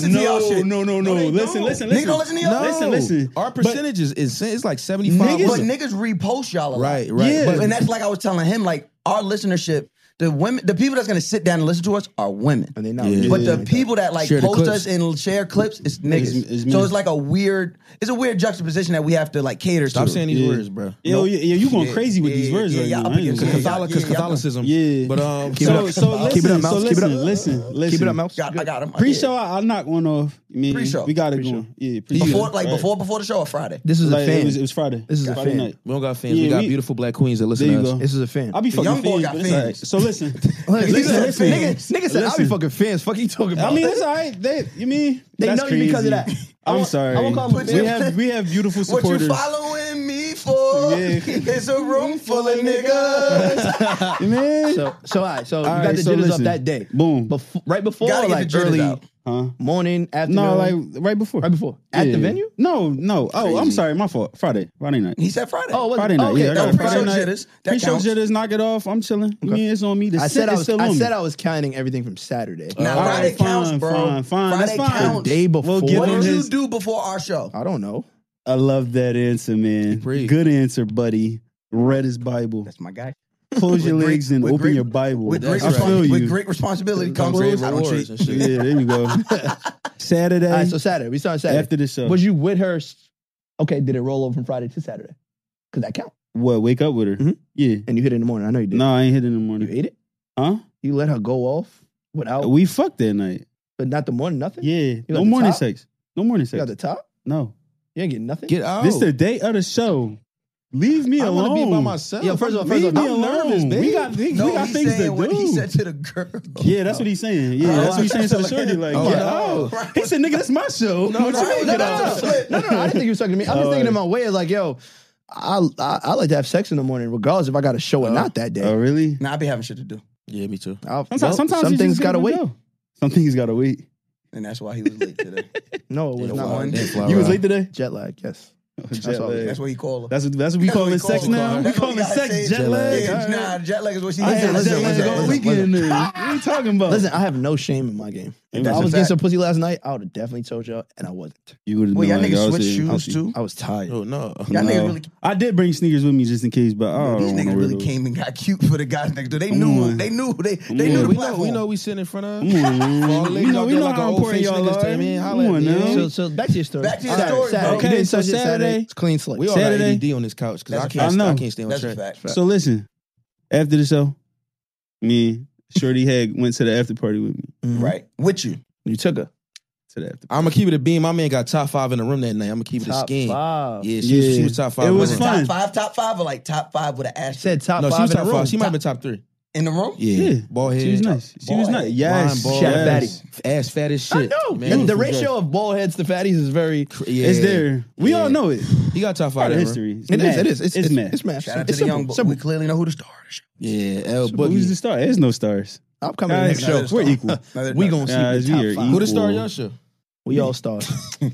listen to y'all shit.
No. Listen.
Niggas don't listen to y'all.
Listen.
Our percentage is it's like 75.
But niggas repost y'all a lot.
Right.
Yeah.
And that's like I was telling him, like our listenership the people that's gonna sit down and listen to us are women.
And they not.
Yeah.
But the people that like
Share the
post
clips.
us and share clips, it's niggas.
It's me.
So it's like a weird juxtaposition that we have to like cater
Stop
to.
saying these words, bro.
Yo, yeah, you going
Yeah,
crazy with
yeah,
these words
yeah,
right
yeah,
now.
I'm
I ain't
against
gonna
it.
lie.
Because
Yeah,
Catholicism.
Yeah.
But
Keep it up.
So
Keep it up, Mouse. Keep it up.
listen.
Keep it up, Mouse.
I got him.
Pre-show, I'll knock one off. I mean,
Pre-show.
we got it going. Yeah, pre-show.
Before the show or Friday.
This is a
Like,
fan.
it was Friday.
This is a
Friday
fan.
night.
We don't got fans.
Yeah,
we got
we-
beautiful black queens that listen
There
to
you
us.
go.
This is a fan.
I'll be fucking
young boy
fans,
got
but it's all right.
fans.
So listen.
Nigga said, I'll be
Listen.
fucking fans. Fuck you talking about?
I mean, it's all right. You mean
They
that's
know you because of
crazy.
that.
I'm sorry.
I won't call them fans.
We have beautiful
What
supporters.
you following me for?
Yeah.
It's a room full of niggas.
Man.
So all right. So you
All
got
right,
the
so
jitters up
listen.
that day.
Boom.
Right before,
Gotta
or
get the
like
jitters
early
out.
Huh?
morning, afternoon.
No, like right before.
right before at the
Yeah.
venue.
No. Oh, I'm sorry. My fault. Friday night.
He said Friday.
Oh, was it?
Friday night.
Okay,
Yeah, I got
no,
it.
pre-show
Friday night.
jitters. That
Pre-show
counts.
jitters. Knock it off. I'm chilling. I mean, it's on me. The
I
set
said
is still on me.
I was counting everything from Saturday.
Now
All
Friday
right,
counts,
fine,
bro.
fine.
Friday
That's fine.
counts.
The day before.
We'll give
What
him
did you
his-
do before our show?
I don't know.
I love that answer, man.
Breathe.
Good answer, buddy. Read his Bible.
That's my guy.
Close your
With great-
legs and
with
open
great-
your Bible.
With great,
I feel you.
with great responsibility comes
Great
I don't
rewards
cheat.
and shit.
Yeah, there you go. Saturday.
All right, so Saturday. We started Saturday.
After the show.
Was you with her? Okay, did it roll over from Friday to Saturday? Because that count.
What? Wake up with her?
Mhm.
Yeah.
And you hit it in the morning. I know you did.
No, I ain't hit in the
You
morning.
ate it?
Huh?
You let her go off without,
We fucked that night.
but not the morning, nothing?
Yeah.
got
No
the
morning
top?
sex. No morning
You got
sex.
the top?
No.
You ain't getting nothing?
Get out.
This the day of the show. Leave me
I
alone.
want to be by myself.
Yo, first of all,
Leave me
I'm
alone.
nervous, babe.
We got
No,
we got
he's
things to
saying what he
do.
said to the girl.
Yeah, that's what he's saying. Yeah, that's what he's saying to the shorty. Like,
Oh,
get
no.
out. He said, "Nigga, that's my show."
No,
What you mean,
no,
get out?
no, I didn't think you was talking to me. I was thinking in my way, like, yo, I like to have sex in the morning, regardless if I got a show or not that day.
Oh, really?
Nah, I be having shit to do.
Yeah, me too.
Sometimes
some
you
things
just
gotta wait.
go. Some things gotta wait.
And that's why he was late today.
No, it was
Yeah,
not.
one.
You was late today?
Jet lag, yes.
Jet
all.
lag.
That's what he called her.
That's what we call it sex now. We
That's what
call it
gotta
sex
say.
jet lag.
Yeah,
All right.
nah, jet lag is what she
I
said.
had
listen,
jet lag
listen,
all
listen,
weekend. What are you talking about?
Listen, I have no shame in my game. If
That's
I
a
was getting
fact.
some pussy last night, I would have definitely told y'all, and I wasn't.
You would have
Well,
been
y'all
like,
niggas
I was
switch
sitting
shoes
pussy.
too.
I was tired.
Oh no.
Y'all niggas really,
I did bring sneakers with me just in case, but I
these
don't
niggas
want
really
to
came and got cute for the guys next door. They
Come
knew,
on.
they knew the
We
platform.
know we sitting in front of.
Come on, man.
For all the
We
ladies
know
out there like
how
old
important
face
y'all
niggas
are.
tell me,
Come
holla at
on
me.
now.
So back to your story.
Back to your
All right,
story,
Saturday.
bro.
You didn't
Okay, so
touch it
Saturday-
It's clean slate.
We all
Saturday-
got ADD on this couch because I
That's a
can't.
fact.
I can't stay on
That's a
track.
fact.
So listen, after the show, me, Shorty Hag went to the after party with me.
Right. With you.
You took her.
To the after
I'm gonna keep it a beam. My man got top 5 in the room that night. I'm gonna keep it a
Top
scheme.
5.
Yeah,
Yeah.
she was top 5.
It
in
was
the room.
fun.
Top five, or like top 5 with an asterisk
Said top
No,
5
she was
in
top
the room.
5. She might have been top 3.
in the room.
Yeah,
Yeah.
bald head.
She was nice. She was
Bald
nice.
head.
Yes.
Bald
Chef
yes.
Ass fat as shit.
I know.
Man,
the
he was
ratio of bald heads to fatties is very.
Yeah.
It's there. We
Yeah.
all know it.
He got top 5
Part of
in the room.
history.
It is. It's
mad.
It's mad.
Shout out to
It's
the
simple,
young boy.
simple.
We clearly know who the star is.
Yeah, L
But who's the
Boogie.
star? There's no stars.
I'm coming to the
Guys,
next show.
we're equal.
We gonna see
Guys,
the
we
top
are
5.
Who the star
equal.
of your show?
We all stars.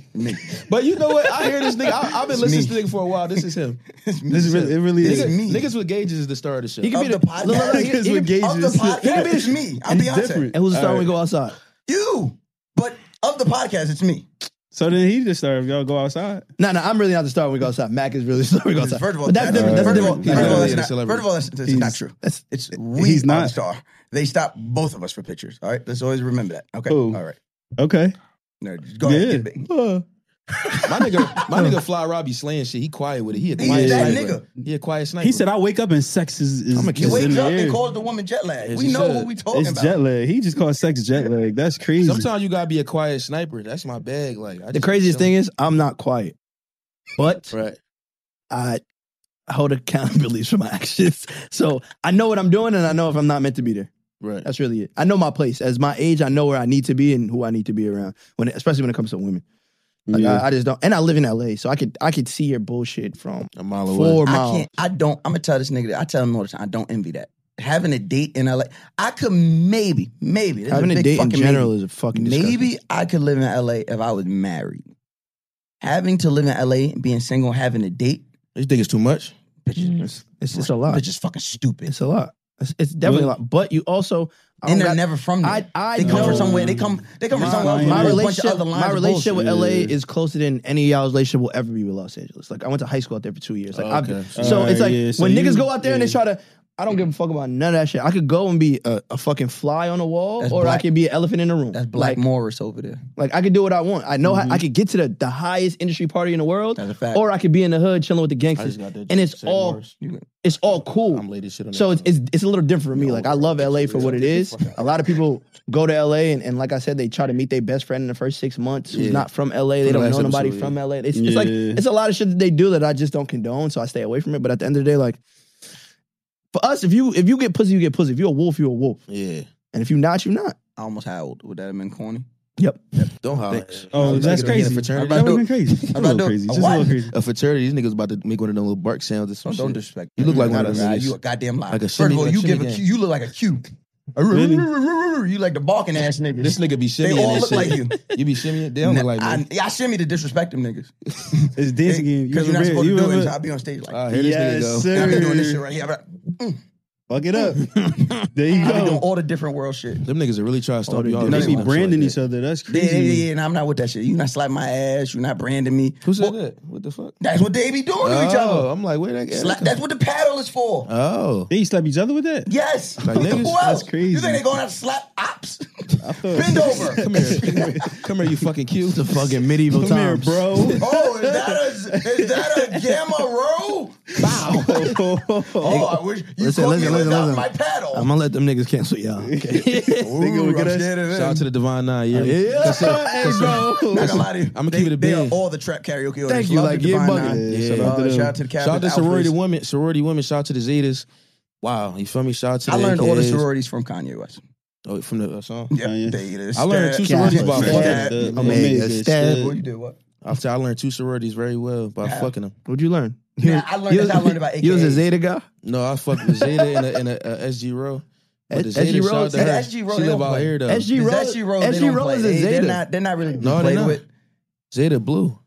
But you know what? I hear this nigga. I've been listening to this nigga for a while. This is him.
This is really, it really
It's
is.
me.
Niggas with gauges is the star of the show.
He can
Of
be
the
the
podcast.
look, look,
Niggas
he-
with
he-
gauges.
Of the podcast, it's me. I'm
It's
Beyonce.
different.
And who's the star when we
All
go outside?
You. But of the podcast, it's me.
So then he the star if y'all go outside.
No, I'm really not the star when we go outside. Mac is really the star when we go outside.
First of all,
But that's different. That's
first of all,
different.
He's
first of all,
not
that's
a
not-
celebrity.
first of all, that's not true.
That's
It's we
He's
are
not.
the star. They stopped both of us for pictures. All right, let's always remember that. Okay,
Who?
all right.
Okay.
No, just go ahead. Get big.
My nigga Fly Robbie slaying shit. He quiet with it. He a
He's
quiet
that
sniper.
nigga.
He a quiet sniper.
He said, "I wake up and sex is
I'ma
He
kiss
is in
wakes
the
up and
air."
calls the woman jet lag.
Yes,
We
he
know
should.
what we talking
It's
about.
jet lag. He just called sex jet lag. That's crazy.
Sometimes you gotta be a quiet sniper. That's my bag. Like I
The
just
craziest
chill.
thing is I'm not quiet, but
right?
I hold accountabilities for my actions. So I know what I'm doing, and I know if I'm not meant to be there.
Right.
That's really it. I know my place. As my age, I know where I need to be and who I need to be around. Especially when it comes to women. Like
Yeah.
I just don't. And I live in LA, so I could see your bullshit from
A mile away.
4
I
miles.
can't. I don't. I'm gonna tell this nigga that. I tell him all the time. I don't envy that. Having a date in LA, I could maybe. This is
Having a
big
date in
fucking
general
maybe.
is a fucking disgusting.
Maybe I could live in LA if I was married. Having to live in LA, being single, having a date,
You think it's too much?
bitches,
It's a lot.
Bitch is fucking stupid.
It's a lot. It's definitely a lot. But you also I
And
don't
they're
got-
never from there.
I
they come
know.
from somewhere. They come from somewhere else.
my
with a bunch of other lines
My
of
relationship with
bullshit.
LA
Yeah.
is closer than any of y'all's relationship will ever be with Los Angeles. Like I went to high school out there for 2 years. Like
Oh,
I've
okay.
so it's like
Yeah, so
when
you-
niggas go out there and they
yeah.
try to I don't give a fuck about none of that shit. I could go and be a fucking fly on the wall,
That's
or
Black-
I could be an elephant in the room.
That's Black
like,
Morris over there.
Like I could do what I want. I know how I could get to the highest industry party in the world,
That's a fact.
or I could be in the hood chilling with the
I
gangsters,
just got that
and it's
St.
all
Morris.
it's all cool.
I'm lady shit on
So
that.
it's a little different for me. Like I love LA for what it is. A lot of people go to LA and like I said, they try to meet their best friend in the first 6 months who's
Yeah.
not from LA. They
From
don't
last
know nobody
episode,
from
yeah.
LA. It's like it's a lot of shit that they do that I just don't condone. So I stay away from it. But at the end of the day, like for us, if you get pussy, you get pussy. If you're a wolf, you're a wolf.
Yeah.
And if you're not, you're not.
I almost howled. Would that have been corny?
Yep.
Don't holler.
Oh, that's crazy.
Fraternity.
That would have been crazy. Just a
I'm about
little
to-
crazy.
a
Just a
what?
little crazy.
A fraternity. These niggas about to make one of them little bark sounds or some
Don't
shit.
disrespect.
You look like one of them
Nah,
niggas.
You a goddamn liar.
Like a
First of
shimmy-
all,
like
you
shimmy
give a
gang.
Q. You look like a Q.
Really?
You like the barking ass niggas.
This nigga be shimmying
They all
and
look
shit.
like you.
You be shimmying? They don't look like me.
I shimmy to disrespect them niggas.
It's dancing game.
Because you're not supposed to do it. So I'll be on stage like,
Ah, here this nigga go.
Yes,
I've been doing this
sir.
shit right here. I'm like,
Fuck it up. There you
I've been doing
go.
all the different world shit.
Them niggas are really trying to stop
they
y'all.
do.
They
They
be
do.
branding each other. That's
Yeah,
crazy.
yeah, and I'm not with that shit. You not slapping my ass. You not branding me.
Who said that? What the fuck?
That's what they be doing to each
Oh,
other.
I'm like, where that
Slap, that's what the paddle is for.
Oh.
They slap each other with that?
Yes.
Like niggas?
Who else?
That's crazy.
You think they going out to slap ops?
I thought-
Bend over.
Come here. Come here, you fucking cute.
The fucking medieval
Come here,
times.
bro.
Oh, is that a gamma row? Bow. Oh, I wish you
Listen,
caught me
listen,
without
listen.
my paddle.
I'm gonna let them niggas cancel y'all. Okay.
Ooh,
get
I'm
us-
scared of them.
Shout out to the Divine Nine. Yeah.
Hey, bro.
Not gonna lie to you.
I'ma keep it a
They are
bean.
all the trap karaoke artists.
Thank you,
Love
like,
the
yeah,
Divine
bugging.
Nine.
Yeah, shout out to them.
Shout out to the
Shout out to
Captain
sorority
Alfreds.
women. Sorority women. Shout out to the Zetas. Wow, you feel me? Shout out to
I
the
learned all the
AKs.
sororities from Kanye West.
Oh, from the song.
Yeah,
Kanye.
they
I learned two
Stab.
sororities by
Stab.
fucking.
Stab. Omega, Stab.
What you did? What?
After I learned two sororities very well by
Yeah.
fucking them.
What'd you learn?
Yeah, I learned that's how I learned about
You was a
AKAs.
Zeta guy?
No, I fucked with Zeta and a SG Row. But the
SG
Zeta, shout
Row-
out to her.
the SG Row,
She
they
live
don't
out
play.
here though.
SG
The
Row,
SG Row, they
SG
don't
Row
play.
is a Zeta.
They're not really
No, they're
played
not.
with.
Zeta blue.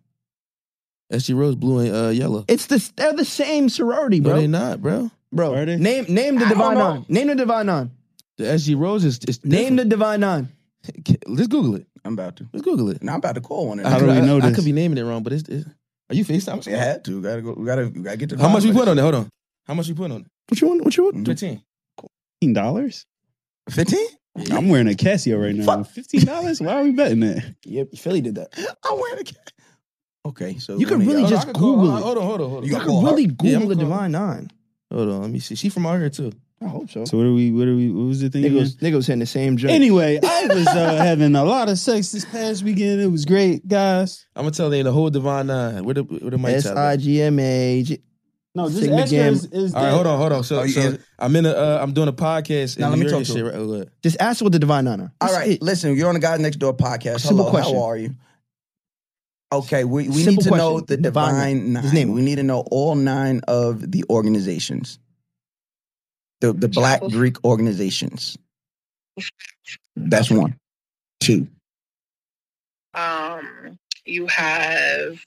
SG Rose blue and yellow.
They're the same sorority,
No,
bro.
they not, bro.
Bro,
Are they?
name the
I don't
Divine
know.
Nine. Name the Divine Nine.
The SG Rose is
Name the Divine Nine.
Let's Google it.
I'm about to.
Let's Google it.
Now I'm about to call one.
How do we know
I
this?
could be naming it wrong, but it's are you FaceTime?
We had to. Gotta go. We gotta get to.
How much we put on it? Hold on. How much we put on it?
What you want?
15.
$15?
15?
I'm wearing a Casio right now. $15? Why are we betting that?
Yep, Philly did that.
I'm wearing a. Okay, so
You can
one of
really
y'all-
just Google it.
Hold on.
You
You
got
can
call
really
her?
Yeah,
Google
I'm
the
calling.
Divine Nine.
Hold on. Let me see. She from out here too.
I hope so.
So what was the thing again?
Niggas was hitting the same joint.
Anyway, I was having a lot of sex this past weekend. It was great, guys.
I'm gonna tell you the whole Divine Nine. Where the mic tap at?
SIGMA.
No, just
Sigma
ask her
Gamma.
is
All right, hold on. So,
Oh, you
so
in-
I'm I'm doing a podcast in
Now, let
New
me
York
talk
and
to
shit. Right? Look.
Just ask what the Divine Nine are.
All
That's
right,
it.
listen, you're on the Guys Next Door podcast.
Simple
Hello,
question.
how are you? Okay, we need
Simple
to know
question.
the
Divine
Divine
Nine.
Nine.
His name.
We need to know all 9 of the organizations. The Black Greek organizations. That's 1. 2.
You have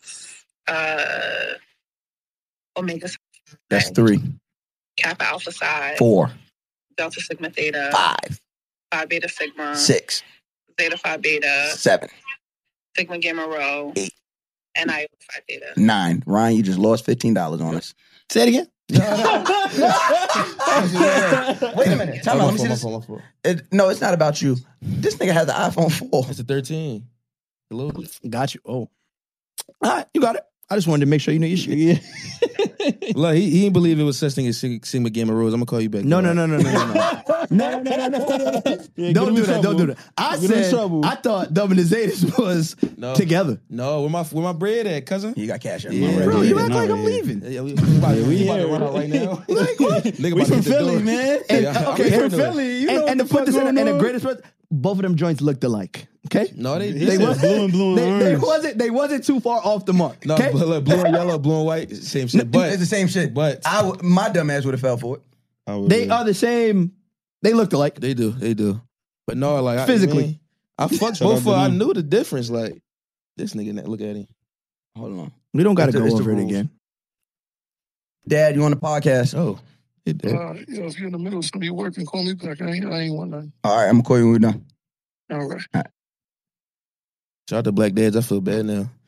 Omega Psi,
That's 3.
Kappa Alpha Psi,
4.
Delta Sigma Theta,
5.
Phi Beta Sigma,
6.
Zeta Phi Beta,
7.
Sigma Gamma Rho,
8.
and Iota Phi Theta.
9. Ryan, you just lost $15 on us.
Say it again.
Wait a minute. Time out. Let me see this. No, it's not about you. This nigga has the iPhone 4.
It's a 13. Hello.
Got you. Oh. All right, you got it. I just wanted to make sure you know your shit.
Look, he didn't believe it was such thing as Sigma Gamma Rose. I'm gonna call you back.
No.
No.
Don't do that. Don't do that. I
Get in
said
trouble.
I thought Dub and the Zetas was
No.
together.
No, where my bread at, cousin?
You got cash out.
Yeah.
Bro, you act
not
like I'm
really.
leaving.
Yeah, we about to
here.
run out right now.
Like what?
Nigga
We
about to
from
hit the
Philly,
door.
man.
And,
Yeah,
okay,
I'm
from
from
Philly.
You know
And to
what the
put this
fuck
in the
going on?
greatest, both of them joints looked alike. Okay,
No, they
They
did.
said blue and
they
orange.
wasn't too far off the mark.
No,
Okay,
but look, blue and yellow, blue and white, same shit. But
It's the same shit.
But
my dumb ass would have fell for it.
they are the same. They looked alike.
they do. But no, like
Physically.
I fucked
Shout out
both of
to
them. I
them.
knew the difference. Like this nigga, look at him.
Hold on.
We don't got to
It's
go
the
over it
rules.
again.
Dad, you on the podcast?
Oh, it did.
If you're in the middle of something, you working, call me back. I ain't want nothing.
All right, I'm going to call you when we're done.
All right.
Shout out to Black Dads. I feel bad now.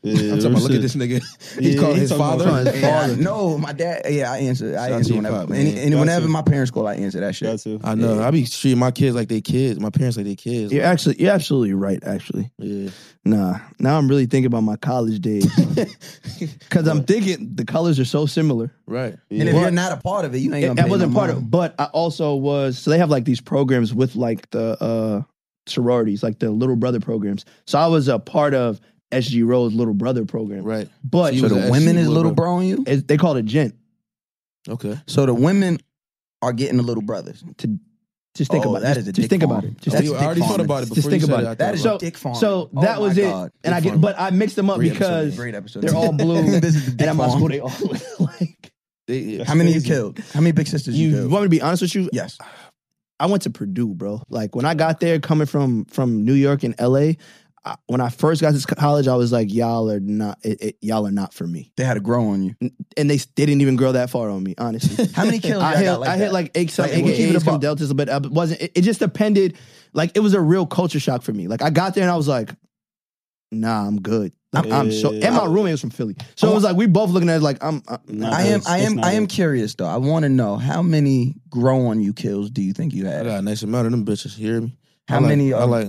I'm talking about, look at this nigga. He's calling his father.
No, my dad. Yeah, I answer. I answer whenever.
Pop,
whenever my parents call, I answer that shit.
I know. I be treating my kids like they kids. My parents like they kids.
You're absolutely right. Actually,
yeah.
Nah. Now I'm really thinking about my college days because I'm thinking the colors are so similar.
Right.
And if you're not a part of it, you ain't gonna.
I wasn't part of it, but I also was. So they have like these programs with like the sororities, like the little brother programs. So I was a part of SG Ro's little brother program.
Right.
But
so the women is little bro on you?
They call it gent.
Okay.
So the women are getting the little brothers.
Just think about it. Just think about it.
I already thought about it before.
Just think
you said
about it.
That is dick farm.
So that was it. And but I mixed them up because they're all blue.
This is the dick
and at my
farm.
school they all look like.
How many you killed? How many big sisters you
You
killed?
want me to be honest with you?
Yes.
I went to Purdue, bro. Like when I got there, coming from New York and LA, when I first got to college, I was like, y'all are not for me.
They had to grow on you,
and they didn't even grow that far on me, honestly.
How many kills?
I hit like some deltas, but it wasn't. It just depended. Like it was a real culture shock for me. Like I got there and I was like, nah, I'm good. I'm so. And my roommate was from Philly, so it was like we both looking at it like I
am curious though. I want to know how many grow on you kills do you think you had?
I got a nice amount of them bitches. You hear me?
How many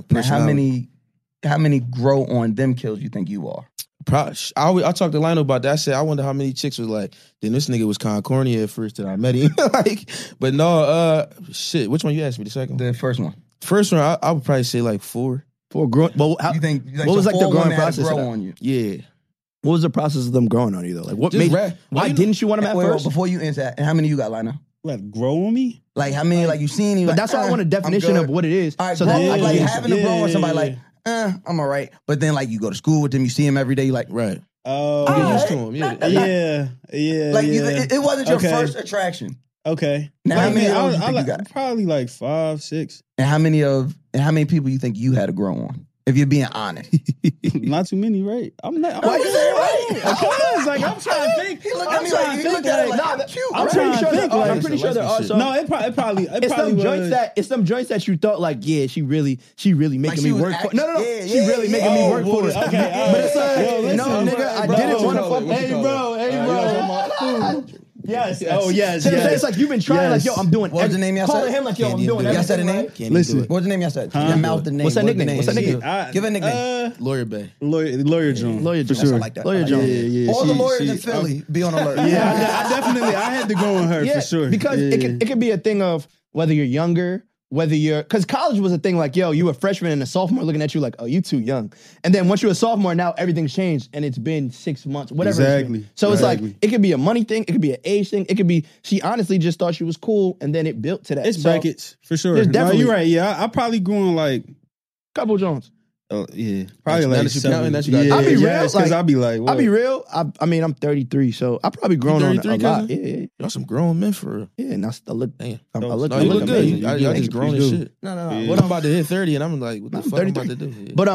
grow on them kills you think you are?
I talked to Lionel about that. I said, I wonder how many chicks was like, then this nigga was kind of corny at first that I met him. But no, shit. Which one you asked me? The second one?
The first one.
First one, I would probably say like 4.
4 growing. Well,
you think
what was like the growing process?
Grow on you?
Yeah.
What was the process of them growing on you though? Like what
Just
made? Why didn't you want them at first?
Before you answer that, how many you got, Lionel?
Like grow on me?
Like how many? Like you seen?
But that's why I want a definition of what it is.
All right,
so
bro,
that
like having to grow on somebody like, I'm all right. But then like you go to school with them, you see them every day, you like,
right.
Oh,
you get used to them.
Yeah.
Like it wasn't your first attraction.
Okay.
Now how many of those you got?
Probably like 5, 6.
And how many people you think you had to grow on? If you're being honest.
Not too many, right? I'm not.
Why you say right?
Because like I'm trying to think.
He looked at me like, he looked at it like, I'm cute.
I'm trying to think.
I'm pretty sure there are some.
No, it probably
it's some joints that you thought like, yeah, she really making me work for. No. She really making me work for it.
Okay,
but it's like, no, nigga, I didn't want to fuck with you.
Hey, bro. Yes. Oh, yes.
It's like you've been trying, like, yo, I'm doing.
What's the name y'all said?
Calling him like, yo, I'm doing.
Y'all said a name?
Listen.
What's the name y'all said? Your mouth the name.
What's that nickname?
Give a nickname.
Lawyer Bay.
Lawyer John.
Lawyer John.
For sure.
I like that.
Lawyer John.
Yeah.
All the lawyers in Philly, be on alert.
Yeah, I definitely. I had to go on her for sure.
Because it could be a thing of whether you're younger, because college was a thing like, yo, you a freshman and a sophomore looking at you like, oh, you too young. And then once you're a sophomore, now everything's changed and it's been 6 months, whatever.
Exactly.
So it's like, it could be a money thing, it could be an age thing, it could be, she honestly just thought she was cool and then it built to that.
It's brackets, for sure. No, you're right. Yeah, I probably grew on like...
Couple Jones.
Oh, yeah. Probably like 7.
I'll be real.
Because I'll be like, what?
I'll be real. I mean, I'm 33, so I probably grown on a lot. Yeah.
Y'all some grown men for real.
Yeah, and I look. Damn. I
look good. Y'all just grown as shit.
No.
Yeah. What I'm about to hit 30, and I'm like, what the fuck 33. I'm about to do? Yeah.
But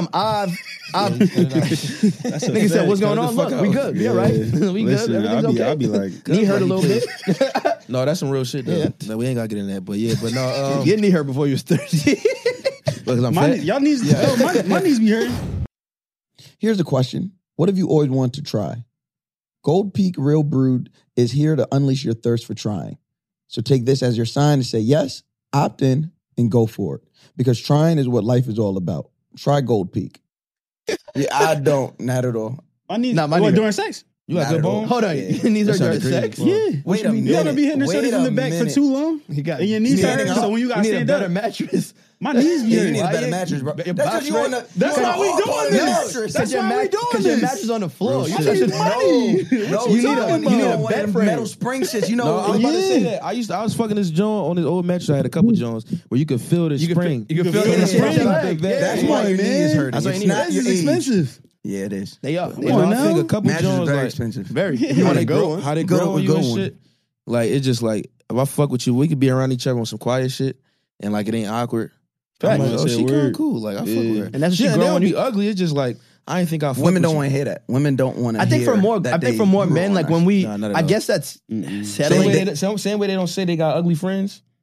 nigga said, what's going on? Look, we good. Yeah, right. We good. Everything's okay.
I'll be like,
knee hurt a little bit.
No, that's some real shit though. Yeah. No, we ain't gotta get in that. But no.
Get knee hurt before you was 30.
Because I'm fat.
Y'all knees, my knees be hurting.
Here's the question. What have you always wanted to try? Gold Peak Real Brewed is here to unleash your thirst for trying. So take this as your sign to say yes, opt in, and go for it. Because trying is what life is all about. Try Gold Peak. Yeah, I don't. Not at all.
My knees, during sex?
You got good bones?
Hold on. Your knees are during sex?
Yeah.
Wait a minute.
You gotta be hitting the shorties in the back for too long?
And
your knees hurt, so when you gotta stand up.
You need a better mattress.
My knees be hurting.
You need a better mattress, bro.
That's why we doing this. That's why we doing this.
Because your mattress on the floor.
You need money.
You need a bed frame. Metal spring shit. You know.
No, I was about to say that. I was fucking this joint on this old mattress. I had a couple joints where you could feel the spring.
You can feel the spring.
That's why your knee is hurting.
It's not your expensive.
Yeah, it is.
They are.
I think a couple
mattress
joints
is very
like
expensive.
Very.
How they grow on you and shit. Like it's just like if I fuck with you, we could be around each other on some quiet shit, and like it ain't awkward. I'm like, oh, she kind of cool. Like I fuck with her,
and that's what she
growing. Be ugly. It's just like I ain't think I.
Women don't want to hear that. Women don't want to.
I think for more men, like when we, I guess that's settling.
Same way they don't say they got ugly friends.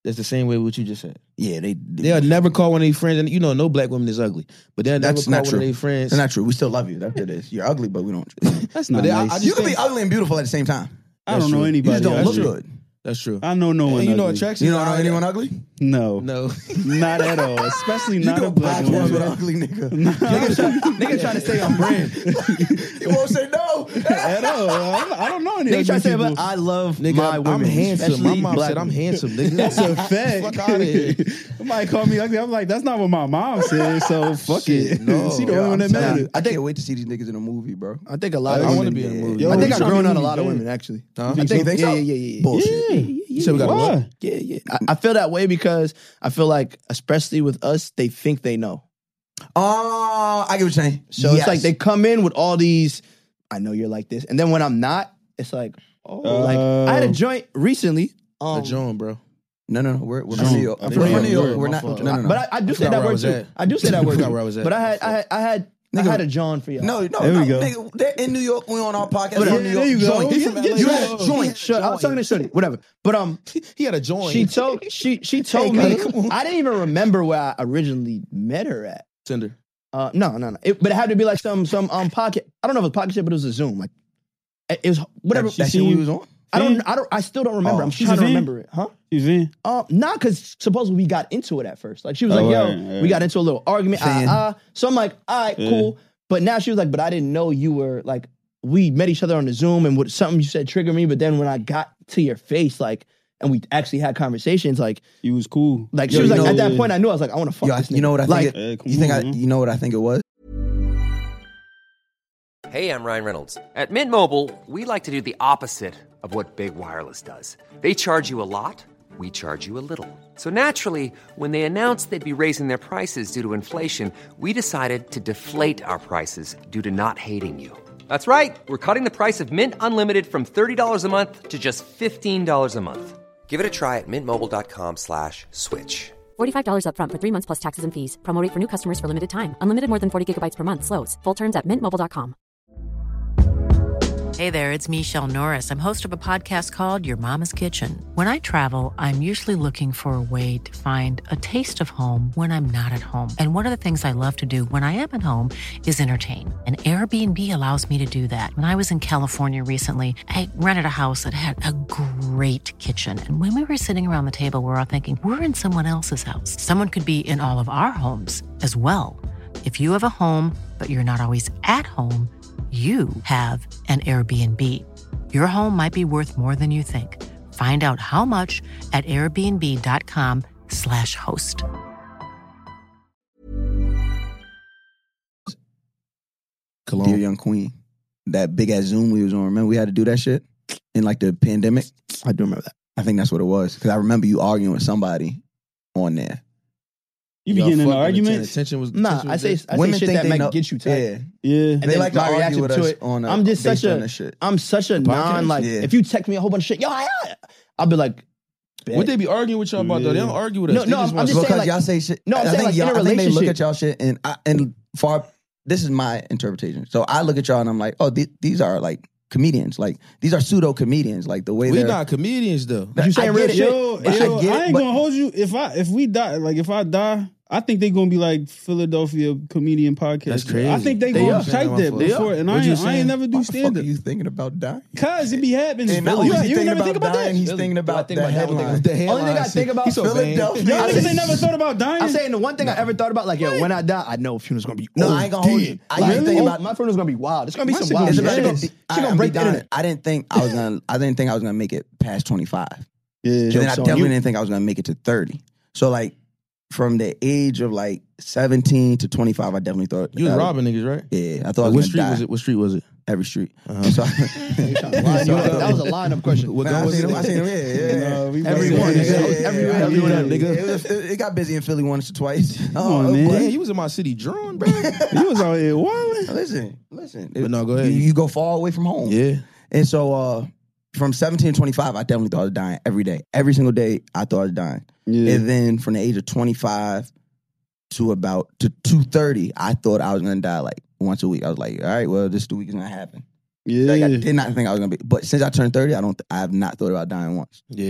That's the same way what you just said.
Yeah,
they'll never call one of their friends, and no black woman is ugly, but they'll never call one of their friends.
That's not true. We still love you. That's what it is. You're ugly, but we don't.
That's not nice.
You can be ugly and beautiful at the same time.
I don't know anybody.
You just don't look good.
That's true.
I know no one.
You know
ugly.
attraction.
You don't know anyone ugly?
No,
not
at all. Especially not a black woman.
With ugly nigga.
Nigga trying to stay on brand.
He won't say no
at all. I don't know any.
Nigga trying to say,
people.
but I love
nigga,
my women.
I'm handsome. My mom
black
said I'm handsome. Nigga,
that's a fact.
Fuck out of here.
Somebody call me ugly. I'm like, that's not what my mom said. So fuck it.
No.
She the only one that matters.
I can't wait to see these niggas in a movie, bro.
I think a lot of
I
women.
want to be in a movie.
Yo,
I think I've
trying
grown
to
on a
be
lot of
dead.
women, actually.
Huh?
You think so?
Yeah.
Bullshit.
You said we got
Why?
Yeah. I feel that way because I feel like, especially with us, they think they know.
Oh, I get what you're saying.
So it's like they come in with all these, I know you're like this. And then when I'm not, it's like, like I had a joint recently.
a joint, bro.
No, we're from New York.
I'm
We're from New York.
York.
We're not. No.
But I do say that word too. I do say that word too. But I had a John for y'all.
No.
There we go.
Nigga, they're in New York. We on our podcast.
Whatever.
From New York.
There you go.
Joint.
He's from LA.
You had a joint.
Shut. I was talking to Shorty. Whatever. But
he had a joint.
she told me. I didn't even remember where I originally met her at.
Tinder.
No. But it had to be like some pocket. I don't know if it was pocket shit, but it was a Zoom. Like it was whatever.
That shit we was on.
I still don't remember. I'm trying to remember it. Huh?
She's in.
Not because supposedly we got into it at first. Like she was like, yo, we got into a little argument. So I'm like, all right, cool. But now she was like, but I didn't know you were like, we met each other on the Zoom and something you said triggered me. But then when I got to your face, like, and we actually had conversations, like,
He was cool.
like she was like, at that point, I knew I was like, I want to fuck this nigga.
You know what I think?
Like,
You know what I think it was?
Hey, I'm Ryan Reynolds. At Mint Mobile, we like to do the opposite of what Big Wireless does. They charge you a lot, we charge you a little. So naturally, when they announced they'd be raising their prices due to inflation, we decided to deflate our prices due to not hating you. That's right. We're cutting the price of Mint Unlimited from $30 a month to just $15 a month. Give it a try at mintmobile.com/switch.
$45 up front for 3 months plus taxes and fees. Promo rate for new customers for limited time. Unlimited more than 40 gigabytes per month. Slows full terms at mintmobile.com.
Hey there, it's Michelle Norris. I'm host of a podcast called Your Mama's Kitchen. When I travel, I'm usually looking for a way to find a taste of home when I'm not at home. And one of the things I love to do when I am at home is entertain. And Airbnb allows me to do that. When I was in California recently, I rented a house that had a great kitchen. And when we were sitting around the table, we were all thinking, we're in someone else's house. Someone could be in all of our homes as well. If you have a home, but you're not always at home, you have an Airbnb. Your home might be worth more than you think. Find out how much at airbnb.com/host.
Dear Young Queen. That big ass Zoom we was on. Remember we had to do that shit in like the pandemic?
I do remember that.
I think that's what it was. Because I remember you arguing with somebody on there.
You be getting in arguments?
I say
Women
shit
think
that
they
might
know-
get you tight.
Yeah.
And
They
then
like to
my
argue
reaction
with
to
us
it,
on
I'm just
based
such
on
a
this shit.
I'm such a non like
Yeah.
if you text me a whole bunch of shit, I'll be like,
What they be arguing with y'all about though? They don't argue with us.
No,
They
no,
just
I'm
want
just
to-
saying,
Because
like-
y'all say shit.
No, I'm
I
saying,
think
like, in a
I think they look
relationship-
at y'all shit and this is my interpretation. So I look at y'all and I'm like, oh, these are like comedians. Like these are pseudo comedians. Like the way
We
they're
not comedians though.
But you saying
I
real
get it.
shit?
Yo,
But I
yo,
get it,
I ain't
but-
gonna hold you. If we die, like if I die, I think they gonna be like Philadelphia comedian podcast.
That's crazy.
I think they
They
gonna
are.
type that
They
before,
are.
and
What
I
you
ain't
saying?
never do
Why the fuck
stand
are
up.
you thinking about dying?
Cause it be happening.
And not only is he
You
thinking
never think
about
about
dying,
that?
he's thinking about the headline.
Only thing I think about
He's so vain.
Y'all
Philadelphia.
niggas ain't never thought about dying.
I'm saying the one thing I ever thought about, like, yo, when I die, I know funeral's gonna be
No, I ain't gonna hold you. I used to think about
my funeral's gonna be wild. It's gonna be
My
some
shit
wild
gonna
shit.
be
She
crazy.
gonna break the
dying.
internet.
I didn't think I was gonna make it past 25.
Yeah.
And then I
Joke's on
definitely
you.
didn't think I was gonna make it to 30. So like from the age of like 17 to 25, I definitely thought
You was robbing niggas, right?
Yeah, I thought I
What
was
street
gonna
was
die.
it? What street was it?
Every street.
Uh-huh.
So,
That was a line-up question.
What
I
gun was
seen
it?
him. Yeah.
we
Everyone,
must say-
nigga. Everywhere,
It got busy in Philly once or twice.
on, man.
Damn, you was in my city drawing, bro.
You was out here wilding.
Listen.
But no, go ahead.
You go far away from home.
Yeah.
And so from 17 to 25, I definitely thought I was dying every day. Every single day, I thought I was dying.
Yeah.
And then from the age of 25 to about 230, I thought I was going to die like once a week. I was like, all right, well, this week is going to happen.
Yeah.
Like, I did not think I was going to be. But since I turned 30, I have not thought about dying once.
Yeah.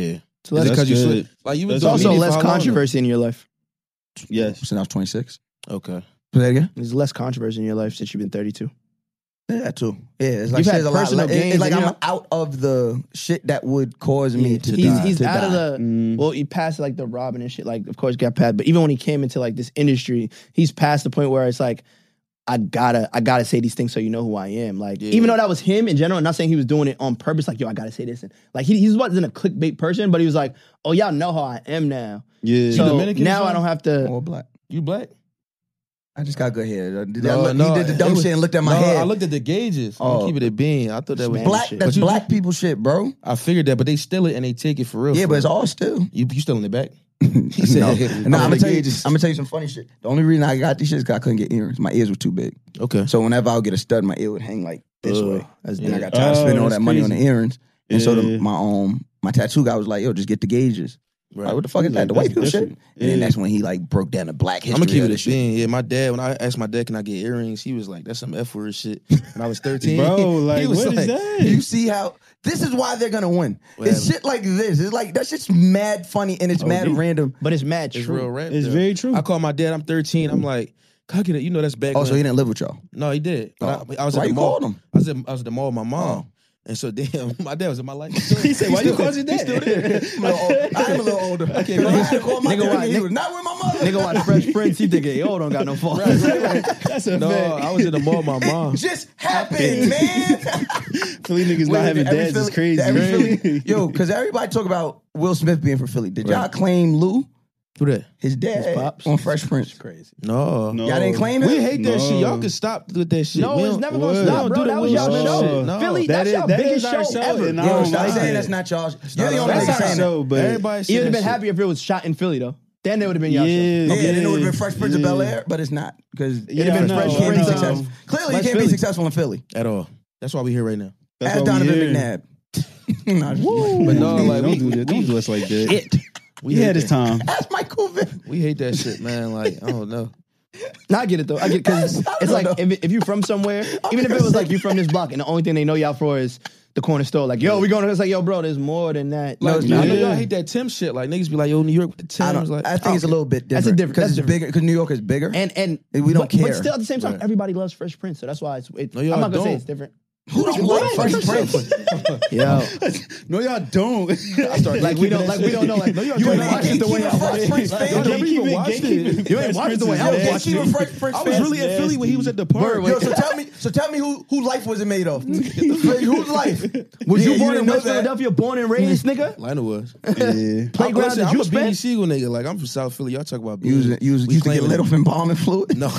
So that's
because you
good.
switch. Like you was
There's also
doing
less controversy in your life.
Yes.
Since I was 26.
Okay.
Say that again?
There's less controversy in your life since you've been 32.
Yeah, too. Yeah, it's like
You've had
there's a lot.
personal gains,
It's like
and, you
I'm
know-
out of the shit that would cause me to
he's
die.
he's
to
out
die.
of the well, he passed like the Robin and shit. Like, of course, got past. But even when he came into like this industry, he's past the point where it's like, I gotta say these things so you know who I am. Like, even though that was him in general, I'm not saying he was doing it on purpose. Like, yo, I gotta say this. And like, he wasn't a clickbait person, but he was like, oh, y'all know how I am now.
Yeah.
So
Dominican
now
or
I don't have to.
All black.
You black?
I just got good hair. He did
No,
the dumb
it was-
shit and looked at my
no,
head.
I looked at the gauges.
Oh.
I'm keeping it being. I thought that was
black.
shit.
That's
But you-
black people shit, bro.
I figured that, but they steal it and they take it for real.
Yeah,
for
but it's
real.
all still.
You still in the back?
He
said,
no,
I'm
no. I'm
on
gonna
the
tell you.
gauges.
I'm gonna tell you some funny shit. The only reason I got these shit is because I couldn't get earrings. My ears were too big.
Okay.
So whenever I would get a stud, my ear would hang like this way.
That's
And I
dead.
got tired of spending all
that's
that money on the
crazy.
earrings. And so
Yeah.
my tattoo guy was like, "Yo, just get the gauges."
Right.
Like, what the fuck is that? The
That's
white people shit.
different.
And then
Yeah.
that's when he like broke down the black history.
I'm gonna keep
of
it a
this shit.
thing. Yeah, my dad, when I asked my dad, can I get earrings? He was like, that's some F word shit. When I was 13.
Bro, like,
he was
what is
like,
that?
You see how this is why they're gonna win.
Whatever.
It's shit like this. It's like that shit's mad funny and it's mad random.
But it's mad
It's
true.
real rap.
It's
though.
very true.
I called my dad, I'm 13. I'm like, can I get it? You know that's back
Oh,
when.
so he didn't live with y'all.
No, he did. But
Oh.
I was
Why
at the
you
mall.
called him?
I was at the mall with my mom. And so damn, my dad was in my life.
He said, "Why you call your dad?"
He's still there.
I'm a little older. Okay, I had to call my
Nigga,
dad.
why-
He was not with my mother.
Nigga watch Fresh Prince, he thinking, yo, don't got no fault.
That's a
No,
fact.
I was in the mall with my mom.
Just happened, man.
Philly niggas not having
Every
dads
Philly-
is crazy.
every Philly- yo, because everybody talk about Will Smith being from Philly. Did y'all claim Lou,
Who that?
his dad,
pops?
on Fresh Prince?
Crazy.
No.
No.
Y'all didn't claim him?
We hate that
No.
shit. Y'all can stop with that shit.
No,
We
it's
don't-
never gonna
What?
stop,
We
bro.
don't do
That
the
was y'all
Will
show.
Smith shit. No.
Philly,
That
that's
is-
y'all
that is
biggest
our
show
show,
ever.
and I
Yo,
don't
stop
like
saying
that.
that's not y'all. You're
no,
the only
that's
nigga
our
saying
show,
that.
but
Everybody
You'd
said
have
that
been
shit.
happy if it was shot in Philly, though. Then it would have been y'all show.
Yeah,
Okay, then it would have been
yeah,
Fresh Prince of
yeah.
Bel Air, but it's not because
Yeah,
it'd have been
no,
Fresh
I
Prince.
know.
Successful. Clearly, you
West
can't be
Philly.
successful in Philly.
At all. That's why we here right now.
That's
Ask
why we
Donovan
here.
McNabb. Nah, just-
But no, like
don't
we,
do that. Don't do us like that.
It.
We had his time.
Ask Michael Vick.
we hate that shit, man. Like, I don't know.
No, I get it though. I get because it's like if you from somewhere, even if it was like you from this block, and the only thing they know y'all for is the corner store. Like, yo, we going to. It's like, yo, bro, there's more than that.
No,
Like,
it's
I
not.
know y'all
Yeah.
hate that Tim shit. Like niggas be like, yo, New York with the
I
Tims.
don't.
Like,
I think it's a little bit different.
That's a different-
because
that's
it's
different.
bigger. Because New York is bigger,
and
we don't care.
But still, at the same time,
Right.
everybody loves Fresh Prince, so that's why it's.
No, y'all
I'm not gonna say
don't.
it's different.
who don't like Fresh Prince?
Yo,
No, y'all don't.
like we don't know. Like, no, you
You
ain't
ain't
watched it the way
gatekeeping
I
Fresh
watched
Prince
it.
fan.
Y'all never even watched
gatekeeping.
it.
You ain't watched the way I was
Fresh
watching
Gatekeeping
it.
Fresh Prince
I was
fan.
really in Philly when he was at the park.
Yo, so tell me who life was it made of? Whose life?
Was
Yeah,
you born in
didn't know
West
that.
Philadenphia, born and raised, nigga?
Lionel was.
Yeah.
Playground
Listen,
that
I'm
you
a Beanie
spent?
Siegel nigga. Like, I'm from South Philly. Y'all talk about
You
Beanie.
used to get lit off embalming fluid?
No.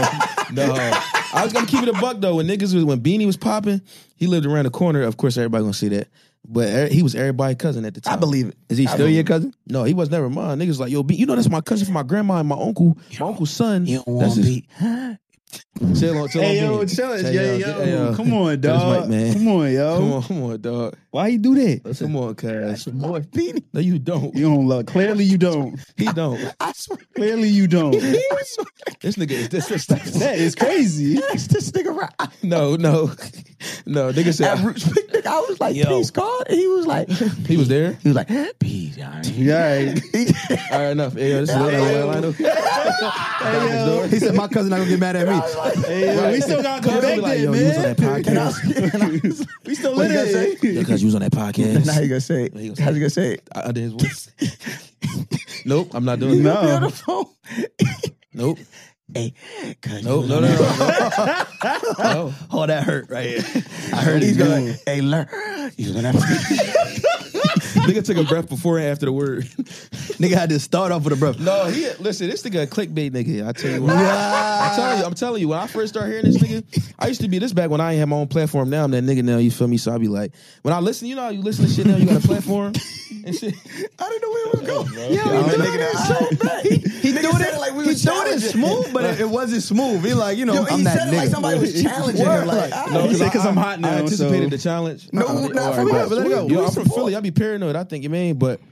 I was gonna keep it a buck though. When Beanie was popping, he lived around the corner. Of course, everybody gonna see that. But he was everybody's cousin at the time.
I believe it.
Is he still your cousin?
No, he was never mine. Niggas like, yo, you know that's my cousin from my grandma and my uncle. My uncle's son.
You don't
That's
want to
his-
be.
Chill on
Hey, yo,
Beanie.
tell us.
Say,
Yo, come on,
tell this
dog.
white man.
Come on, yo.
Come on, dog.
Why you do that?
Come on, cuz.
More Beanie.
No, you don't.
You don't love. Clearly, you don't.
He don't.
I swear.
Clearly, you don't.
This nigga is disrespectful.
That is crazy.
Ask this nigga right.
No. Nigga
At
said
Roots Picnic, I was like,
Yo.
peace, God. And he was like,
he was there.
he was like, peace, y'all.
Yeah.
All right, enough. Hey, yo, this is Lionel.
He said my cousin not gonna get mad at me.
Hey, yo, we still got to
Cuz
back
be like,
there,
yo, you was on
man.
that
And I
podcast.
was,
We still
What
lit
you gonna
it.
Because you was on that podcast.
now he gonna say
He
it.
gonna
How's he gonna say it?
Under his voice. Nope, I'm not doing
No.
it.
Be on the phone.
Nope.
Hey, cuz
Nope.
you-
No. No.
Oh, that hurt right here.
I heard he's gonna, hey, learn. He's gonna have to.
Nigga took a breath before and after the word.
Nigga had to start off with a breath.
No, listen, this nigga a clickbait nigga. I tell you what. I'm telling you, when I first started hearing this nigga, I used to be this back when I ain't had my own platform. Now I'm that nigga now, you feel me? So I be like, when I listen, you know how you listen to shit now, you got a platform and shit.
I didn't know where it was going.
Yo,
I'm
he
making it so bad. He
doing
said
it
it like we
he
was
doing it
challenging.
smooth, but it wasn't smooth. He like, you know,
Yo,
I'm
he
that
said it
nigga.
like somebody was challenging him. Like,
No,
He said, 'cause I'm hot now,
I anticipated
so-
the challenge.
no,
All
not
right,
for
bro.
real. But let it go.
Yo,
We
I'm from
support.
Philly. I be paranoid. I think you mean, but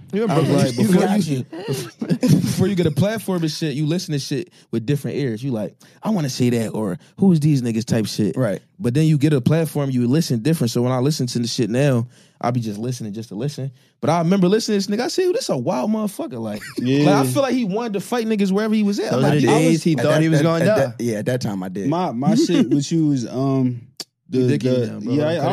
Before you get a platform and shit, you listen to shit with different ears. You like, I want to say that, or who's these niggas type shit.
Right.
But then you get a platform, you listen different. So when I listen to the shit now, I'll be just listening just to listen. But I remember listening to this nigga, I said, this a wild motherfucker. Like, I feel like he wanted to fight niggas wherever he was at.
Those are the days he thought he was going to die.
At that time I did.
My shit with you was I like him. I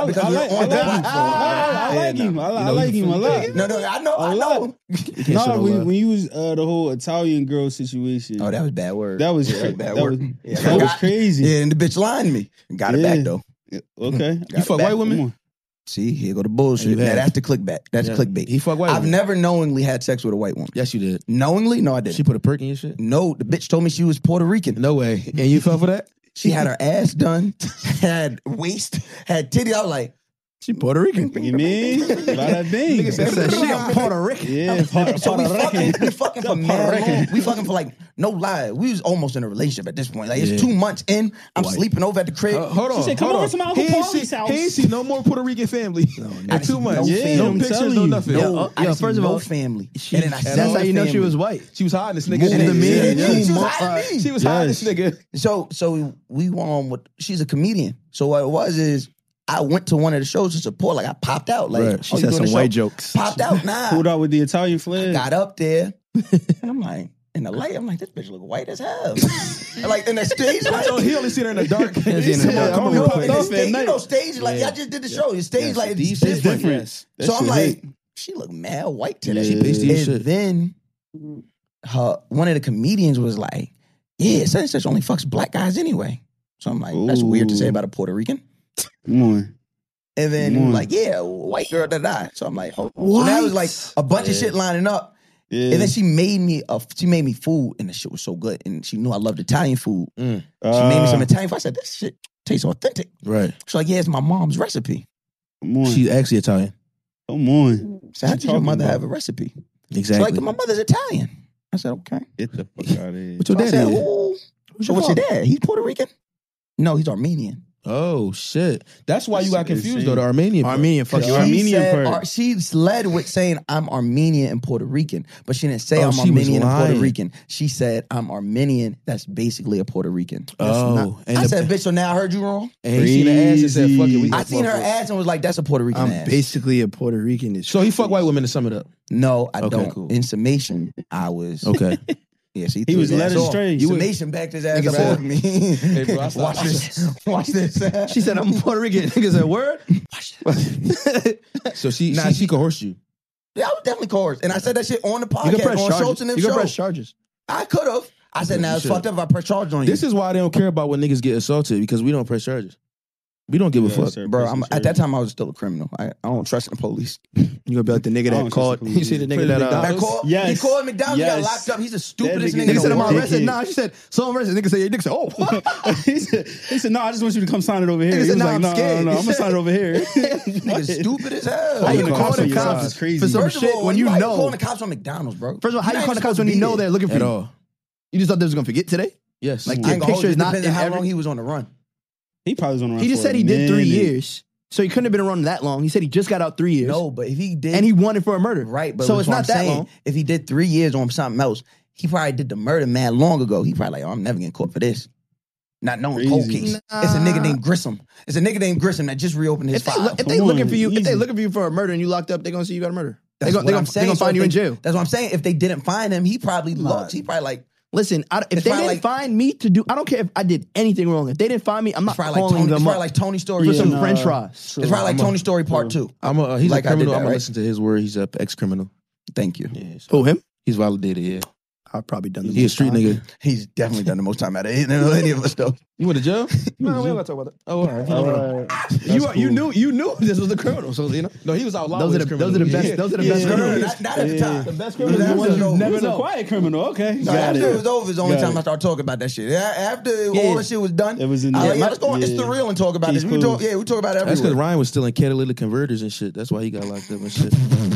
like him a lot.
No, I know.
No, when you was the whole Italian girl situation.
Oh, that was bad word.
That was bad word. That was crazy.
Yeah, and the bitch lined me. Got it back though.
Okay.
You fuck white women?
See, here go the bullshit. Now, that's the clickbait. That's clickbait.
He fuck white women.
I've never knowingly had sex with a white woman.
Yes, you did.
Knowingly? No, I didn't.
She put a perk in your shit?
No, the bitch told me she was Puerto Rican.
No way. And you fell for that?
She had her ass done, had waist, had titty. I was like,
she Puerto Rican.
You mean? Bada bing.
Nigga said she a Puerto Rican.
Yeah,
so we fucking for mad long. We fucking for like, no lie. We was almost in a relationship at this point. Like, it's 2 months in. I'm sleeping over at the crib.
Hold on.
She said, come over to my Uncle Paulie's house.
He ain't see no more Puerto Rican family. In 2 months.
No
pictures, no nothing.
First of all, family. And then
that's how you know she was white.
She was hiding this nigga. She was hiding this nigga.
So we she's a comedian. So what it was is, I went to one of the shows to support. Like, I popped out. Like,
right. She said some white jokes.
Popped out. Nah.
Pulled out with the Italian flag.
Got up there. And I'm like, in the light, I'm like, this bitch look white as hell. And like, in the stage, like,
he only seen her in the dark.
Stage, like, I just did the show. The stage, like, it's different. So I'm like, she look mad white today. And then one of the comedians was like, yeah, such and such only fucks black guys anyway. So I'm like, that's weird to say about a Puerto Rican.
Come on.
And then he was like, yeah, white girl that died. So I'm like, oh. So that was like a bunch of shit lining up. Yeah. And then she made me food, and the shit was so good. And she knew I loved Italian food. She made me some Italian food. I said, this shit tastes authentic.
Right.
She's like, yeah, it's my mom's recipe.
Come on.
She's actually Italian.
Come on.
So how did your mother have a recipe?
Exactly.
She's like, my mother's Italian. I said, okay.
Get the fuck out of here.
What's your dad?
So what's your dad? He's Puerto Rican? No, he's Armenian.
Oh shit! That's why you got confused though. The Armenian
fuck you.
Armenian part. She led with saying I'm Armenian and Puerto Rican, but she didn't say I'm Armenian and Puerto Rican. She said I'm Armenian. That's basically a Puerto Rican. I said, bitch. So now I heard you wrong.
And he seen her ass and said, "Fuck it."
I seen her ass and was like, "That's a Puerto Rican ass."
I'm basically a Puerto Rican.
So he fuck white women to sum it up.
No, I don't. Cool. In summation, I was
okay.
Yeah, see,
he was led astray.
Summation backed his ass up me. Hey, bro, watch this. Watch this.
She said, I'm Puerto Rican. Nigga said, word?
So she coerced you.
Yeah, I was definitely coerced. And I said that shit on the podcast, on Schultz and them show.
You can press charges.
I could have. I said, now it's fucked up if I press charges on you.
This is why they don't care about when niggas get assaulted, because we don't press charges. We don't give a fuck.
Sir, bro, at that time, I was still a criminal. I don't trust the police.
You gonna be like the nigga that called. You see the nigga that
called? Yes. He called McDonald's. Yes. He got locked up. He's the stupidest nigga.
He said, I'm arrested. Nah, she said, so I'm arrested. Nigga said, oh.
he said, no, I just want you to come sign it over here. He was like, no, I'm gonna sign it over here.
Nigga stupid as hell.
How you call the cops for some shit when you know?
Calling the cops on McDonald's, bro.
First of all, how you call the cops when you know they're looking for you? You just thought they was gonna forget today?
Yes.
Like, your picture is not in how long he was on the run.
He probably was on the run.
He just said he did 3 years. So he couldn't have been around that long. He said he just got out 3 years.
No, but if he did...
And he wanted for a murder.
Right, but
so it's not that long.
If he did 3 years on something else, he probably did the murder mad long ago. He probably like, I'm never getting caught for this. Not knowing cold case. It's a nigga named Grissom. It's a nigga named Grissom that just reopened his file.
If they looking for you for a murder and you locked up, they're gonna see you got a murder. They're gonna find you in jail.
That's what I'm saying. If they didn't find him, he probably looked. He probably like...
Listen, if they didn't find me to do, I don't care if I did anything wrong. If they didn't find me, I'm not calling them up.
It's probably like Tony Story
for some French fries.
It's probably like Tony Story Part 2.
He's like a criminal. I'm gonna listen to his word. He's an ex-criminal.
Thank you.
Yeah,
Who, him?
He's validated. Yeah,
I've probably done.
He's a street nigga.
He's definitely done the most time out of any of us though.
You went to jail?
No, we don't gotta talk about that.
Oh, all right.
You knew this was the criminal. So you know,
no, he was outlawed.
Those are the best. Those are the best criminals.
Not at the time.
The best criminals.
Never know. Quiet criminal. Okay.
No, after it was over, is the only time I started talking about that shit. After all the shit was done, it was in. Let's go. It's the real and talk about this. We talk about it everywhere.
That's because Ryan was still in catalytic converters and shit. That's why he got locked up and shit.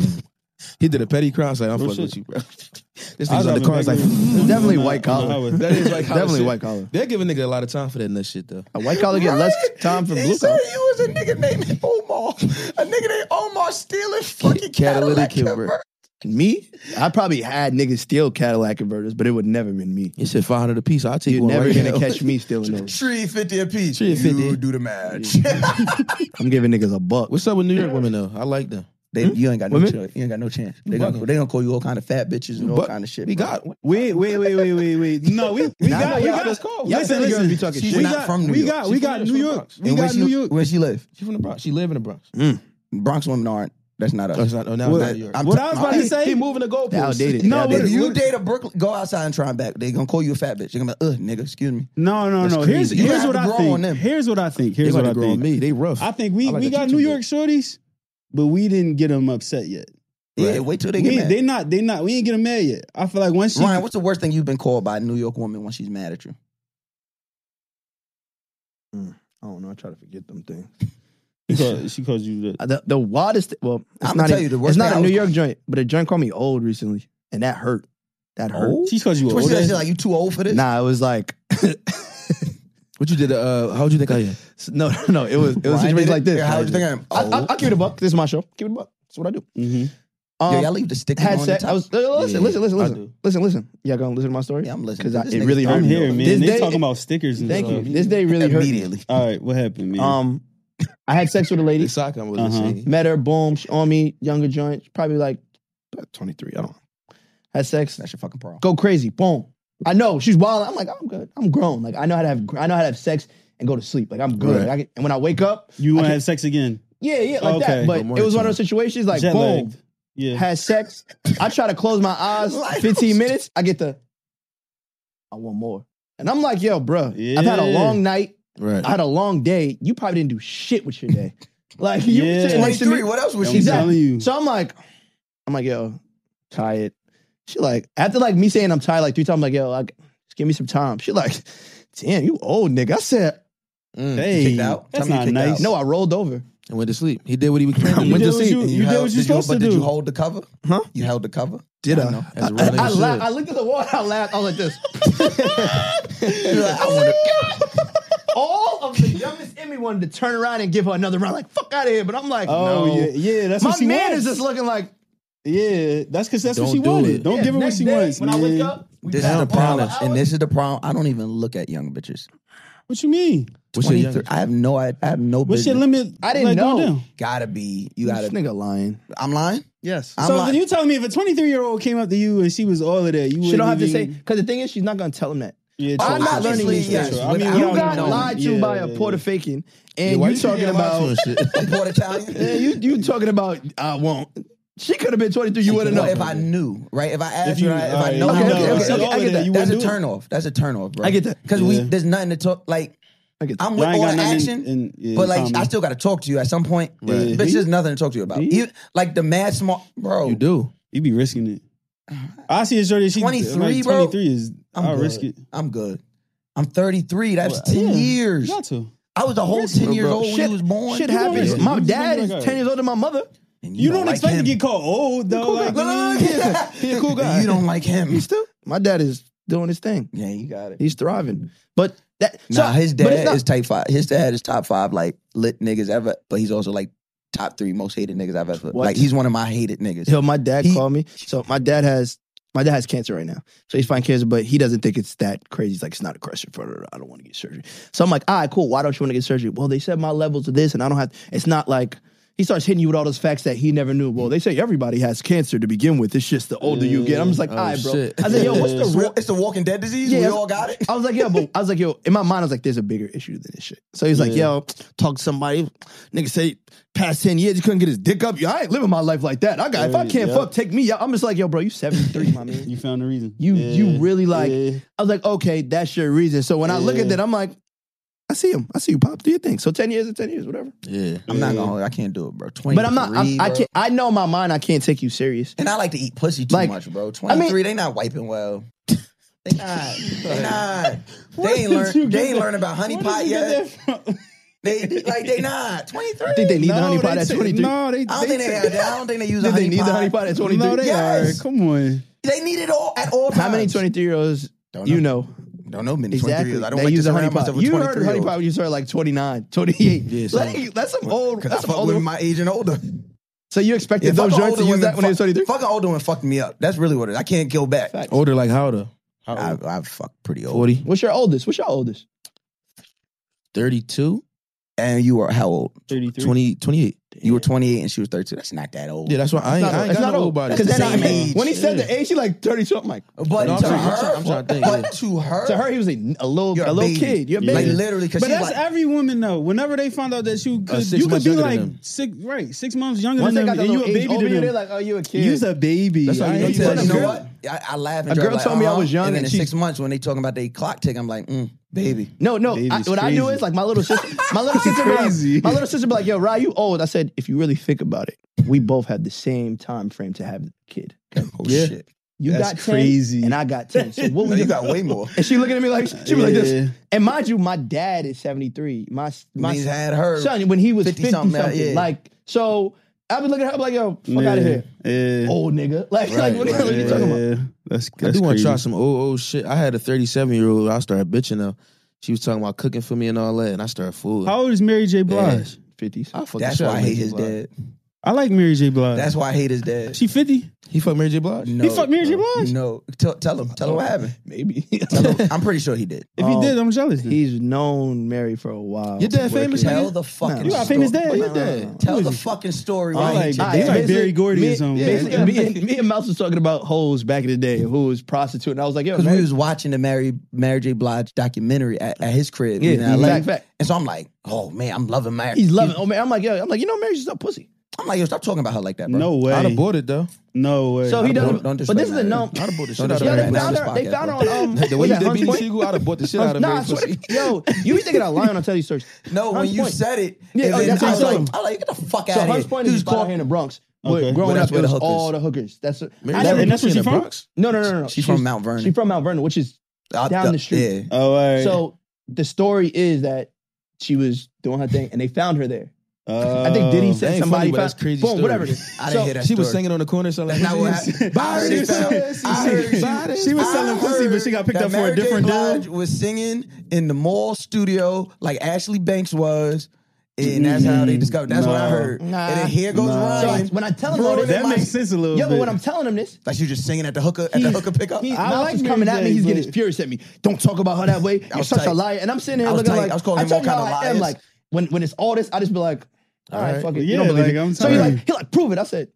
He did a petty crime. Like, I'm fucking with you, bro. This nigga's on the car. It's like,
definitely white collar.
That is white collar.
Definitely white collar.
They're giving nigga a lot of time for that nut shit, though.
A white collar get less time for blue collar.
He was a nigga named Omar. A nigga named Omar stealing fucking catalytic converters.
Me? I probably had niggas steal Cadillac converters, but it would never been me.
You said $500 a piece. I'll take
You're
one
never
right
gonna
now.
catch me stealing those.
$3.50 a piece.
$3.50.
You do the match.
I'm giving niggas a buck.
What's up with New York women though? I like them.
You ain't got no
Women?
chance. You ain't got no chance. They gonna call you all kind of fat bitches and all kind of shit.
We
bro.
got
Wait. No, we got. Listen.
Be talking
She's
shit.
not from New York.
We got New York. We
And
got New York.
Where she live?
She from the Bronx. She live in the Bronx.
Bronx women aren't. That's not us.
Oh, it's not, now it's not New York.
What I was about to say.
He moving the goalposts.
They outdated.
No,
They
If
outdated.
you date a Brooklyn, go outside and try them back. They gonna call you a fat bitch. They're gonna be like, nigga, excuse me.
No. Here's
crazy. You
here's
have
what
to
I
grow on them.
think. Here's what I think.
They
Here's
about
what
to
I
grow on
think.
me. They rough.
I think we
like
got
that
New
too,
York shorties, but we didn't get them upset yet.
Yeah, wait till they get mad.
They not. We ain't get them mad yet. I feel like once she.
Ryan, what's the worst thing you've been called by a New York woman when she's mad at you?
I don't know. I try to forget them things.
She calls you that.
The wildest. Well, it's
I'ma
not.
tell you the worst
It's not
thing
a
I
New
was-
York joint, but a joint called me old recently, and that hurt. That hurt.
She calls you
What
old.
she say, like you too old for this?
Nah, it was like.
What you did? How would you think I am?
No. It was a
Ryan
situation
did
like
it?
this.
Yeah, how'd you think I am?
I'll keep it a buck. This is my show. Keep it a buck. That's what I do.
Mm-hmm.
Yo, y'all leave the stickers
Had
on
sex.
the
I
top.
was
do.
listen. Y'all gonna listen to my story?
Yeah, I'm listening.
Because
This
it
nigga's
really hurt
I'm
me.
here, man.
This
They
day-
talking about stickers and
Thank
stuff.
you. This day really hurt me.
Immediately.
All right, what happened, man?
I had sex with a lady.
The sock I was
Uh-huh.
saying.
Met her. Boom. She on me. Younger joint. Probably like 23. I don't know. Had sex.
That's your fucking problem.
Go crazy. Boom. I know she's wild. I'm like, I'm good. I'm grown. Like I know how to have sex and go to sleep. Like I'm good.
Right.
And when I wake up,
You want to have sex again?
yeah, like
Okay.
that. But
Good
it was one
morning
of those situations like
Jet
boom.
lagged. Yeah.
Had sex. I try to close my eyes. 15 minutes. I get I want more. And I'm like, yo, bro. I've had a
Yeah.
long night.
Right.
I had a long day. You probably didn't do shit with your day. Like you
Yeah.
sitting next to me.
23, what else was
I'm
she
telling
doing?
you.
So I'm like, yo, tired. She like, after like me saying I'm tired like 3 times, I'm like, yo, like, just give me some time. She like, damn, you old nigga. I said,
Hey,
kicked out?
that's
Tell me you
not
kicked
nice.
out.
no, I rolled over.
And went to sleep. He did what he was trying to
Went
do.
to sleep.
You did what you supposed to
But did
do.
you hold the cover?
Huh?
You held the cover?
Did
I
I?
know.
As a real nigga
I
should.
looked at the wall, I laughed, I was like this.
You're like, I wanna-
All of the youngest in me wanted to turn around and give her another round, like, fuck out of here. But I'm like,
Oh
no.
yeah, that's
My
what she
man
wants.
is just looking like,
Yeah, that's because that's what
Don't
she
do
wanted.
it.
Don't
yeah,
give her what
next
she
day,
wants.
When I wake
man.
up, we
This is
got
the
a couple
problem.
of
And
hours.
this is the problem. I don't even look at young bitches.
What you mean?
What's your
23. I have no
What's your
business.
limit?
I didn't
like,
know.
going down?
Gotta be. You
This
gotta.
nigga lying.
I'm lying?
Yes.
I'm
So
lying.
you telling me if a 23-year-old came up to you and she was all of that, you
She don't have to
wouldn't
say,
even-
because the thing is, she's not going to tell him that.
Yeah,
I'm
true,
not
true,
learning
true,
these
true,
things.
true. I mean,
Without
You
without
got
knowing.
lied to
Yeah,
by a
yeah,
Puerto
yeah.
Rican,
Yeah,
and
why
you talking about,
and shit?
I'm Port Italian.
yeah, you talking about, I won't. She could have been 23, you wouldn't know.
Well, if I knew, right? If I asked
If
you,
you-
right? If I
alright,
know,
you
how
know,
to do it,
I
okay,
said
okay,
all
I
of
get
that,
that.
you
That's a
wouldn't do it.
turn off. That's a turn off, bro.
I get that.
Because
Yeah.
there's nothing to talk. Like
I get that.
I'm
Y'all
with
ain't
all
got
the
nothing
action,
in
but like
common.
I still got to talk to you at some point.
Right.
Bitch, there's nothing to talk to you about.
Yeah.
Even, like the mad smart, bro.
You do.
You be risking it. I see a shorty. She
23,
like,
bro.
23 is.
I'm
I'll
good.
risk it.
I'm good. I'm 33. That's 10
Yeah,
years.
You got to.
I was a whole 10 years old when he was born.
Shit
You gonna
happens.
risk it.
My
You just
dad
gonna
is
be like,
10 years older than my mother.
And
You don't
like
expect to
him.
get called old though. Like,
He a cool guy.
You don't like him.
He's still, my dad is doing his thing.
Yeah, you got it.
He's thriving. But that,
Nah, his
but it's
dad
not-
is type 5. His dad is top 5 like lit niggas ever, but he's also like top 3 most hated niggas I've ever.
What?
Like he's one of my hated niggas.
Yo, my dad
He-
called me. So my dad has cancer right now. So he's fighting cancer, but he doesn't think it's that crazy. He's like, it's not a question for her. I don't want to get surgery. So I'm like, all right, cool. Why don't you want to get surgery? Well, they said my levels are this, and I don't have. It's not like. He starts hitting you with all those facts that he never knew. Well, they say everybody has cancer to begin with. It's just the older you get. I'm just like, all right, bro.
shit.
I said, yo, what's the real?
It's the Walking Dead disease.
Yeah.
We all got it.
I was like, yo, in my mind, I was like, there's a bigger issue than this shit. So he's like, yo, talk to somebody. Nigga say, past 10 years, he couldn't get his dick up. Yo, I ain't living my life like that. If I can't fuck, take me out. I'm just like, yo, bro, you 73, my man.
You found the reason.
You really like,
Yeah.
I was like, okay, that's your reason. So when I look at that, I'm like, I see him. I see you, Pop. Do your thing. So 10 years is 10 years, whatever.
Yeah.
I'm not gonna hold it. I can't do it, bro. 23,
But I'm not, I
bro.
can't, I know in my mind I can't take you serious.
And I like to eat pussy too
Like,
much, bro. 23, they not wiping well. They not. They ain't learn about honey pot yet. They not. 23.
I think they need the honey pot at 23.
No, they.
I don't think they use a
Did
honey
they need
pot.
the honey pot at 23?
No, they
Yes.
are. Come on.
They need it all at all times.
How many 23-year-olds you know?
Don't know many
Exactly.
23. I don't
They
like
use
to
a honey
surround myself
pot.
with
You
23
heard of honey pot when you started like 29, 28.
Yeah,
like, that's some old.
Because I
That's some
fuck
older.
with my age and older.
So you expected those joints to use that when they were 23?
Fucking older one fucked me up. That's really what it is. I can't go back.
Older like how though?
I fucked pretty old.
40?
What's your oldest?
32?
And you were how old?
33.
28.
You were 28 and she was 32. That's not that old.
Yeah, that's why I ain't got no old body.
Because
That's the same age.
when he said the age, he like 32. I'm like,
But
No,
to
I'm trying to think.
to her, he was a little
baby.
kid. You're a
Like
baby.
literally, because
But
she's
that's
like,
every woman though. Whenever they found out that you could,
6
you could
months
be
younger
like
than them.
6 months younger
Once
than
they
them,
got the
and you
little
a
age
baby
over
to
you,
them.
they're like, oh, you a kid.
You's a baby.
That's how you know you
you know
girl.
what? I laugh and
A
joke
girl
like,
told me I was young
and then
and
in
she-
6 months when they talking about they clock tick, I'm like, baby.
No.
Baby's
What I do
crazy.
is like my little sister. My little sister be like, yo, Rye, you old. I said, if you really think about it, we both had the same time frame to have a kid.
Oh shit.
You
That's
got 10
crazy.
and I got 10. So what was
You got way more.
And she looking at me like she was like
Yeah.
this. And mind you, my dad is 73. My
He's had her
son when he was 50 something.
yeah.
Like so, I was looking at her like, yo, fuck out of here, old nigga. Like what the hell are you talking about?
That's
I do want to
crazy.
try some old shit. I had a 37-year-old. I started bitching her. She was talking about cooking for me and all that, and I started fooling.
How old is Mary J. Blige?
50s.
That's why I hate his dad.
I like Mary J. Blige.
That's why I hate his dad.
She 50?
He fucked Mary J. Blige?
No,
He fucked Mary J. Blige?
No. Tell him what happened.
Maybe.
I'm pretty sure he did.
If he did, I'm jealous. Then.
He's known Mary for a while.
Your dad famous?
Tell
nigga?
the fucking
You got a famous
story.
dad?
Your dad.
Tell the fucking story.
I
Why
like,
he
they
did.
like Barry Gordy or something.
Me and Mouse was talking about hoes back in the day who was prostitute, and I was like, yo,
Because we
Mary-
was watching the Mary J. Blige documentary at his crib.
Yeah,
in LA.
fact.
And so I'm like, oh man, I'm loving Mary.
he's loving. Oh man, I'm like, you know, Mary's just a pussy.
I'm like, yo, stop talking about her like that, bro.
No way.
I'd have bought it though.
No way.
So he
Don't
doesn't. But
disrespect
this is a
Mary.
no.
I'd have bought the shit
Don't
out of
disrespect
her.
They
Mary.
found her.
This
They
podcast,
found her
bro.
on
The way
was
you
that
did
Hunts
Beanie
Point?
Siegel, I'd have bought the shit out of
Nah,
Mary
I swear
pussy.
to- yo, you be thinking I'm lying. I'll tell you stories.
No, when
Hunts
you
Point.
said it,
Yeah,
and
oh,
then
that's
I
what
was
I
like,
told him.
I like, get the fuck
So
out of
Hunts
here.
Point
He
is
was
spot
called
here in the Bronx.
Okay.
Growing
Well, that's
up, it
where the
was
hook
all
is.
the hookers. That's
Mary
I
J.
never.
And that's where
pussy
she
in the
from?
Bronx?
No.
She's from Mount Vernon.
She's from Mount Vernon, which is down the street.
Yeah.
Oh, all right.
So the story is that she was doing her thing, and they found her there. I think Diddy
That
said
ain't
somebody
funny, but
found.
that's crazy
Boom,
story.
whatever it is.
I didn't hear that
She was
story.
singing on the corner selling
That's not what
pussy.
happened.
Buy this
She was selling pussy, but she got picked up for a different
Mary J.
deal.
Blige was singing in the mall studio like Ashley Banks was. And that's how they discovered. That's what I heard.
Nah.
And then here goes Ryan.
So when I tell him all
ruining
this,
That
my-
makes sense a little
yo,
bit.
but when I'm telling him this,
Like she was just singing at the hooker pickup.
Mouse
like
is
Mary
coming at me.
J,
He's getting
but-
furious at me. Don't talk about her that way. You're
was
such a
tight.
liar. And I'm sitting here
I was
looking
tight.
like
I was calling
I
him
tell
all
you how
kind of
I am.
liars.
Like when it's all this, I just be like, all right, fuck it.
Yeah,
You don't believe
like,
it.
I'm
So he
sorry.
like prove it. I said,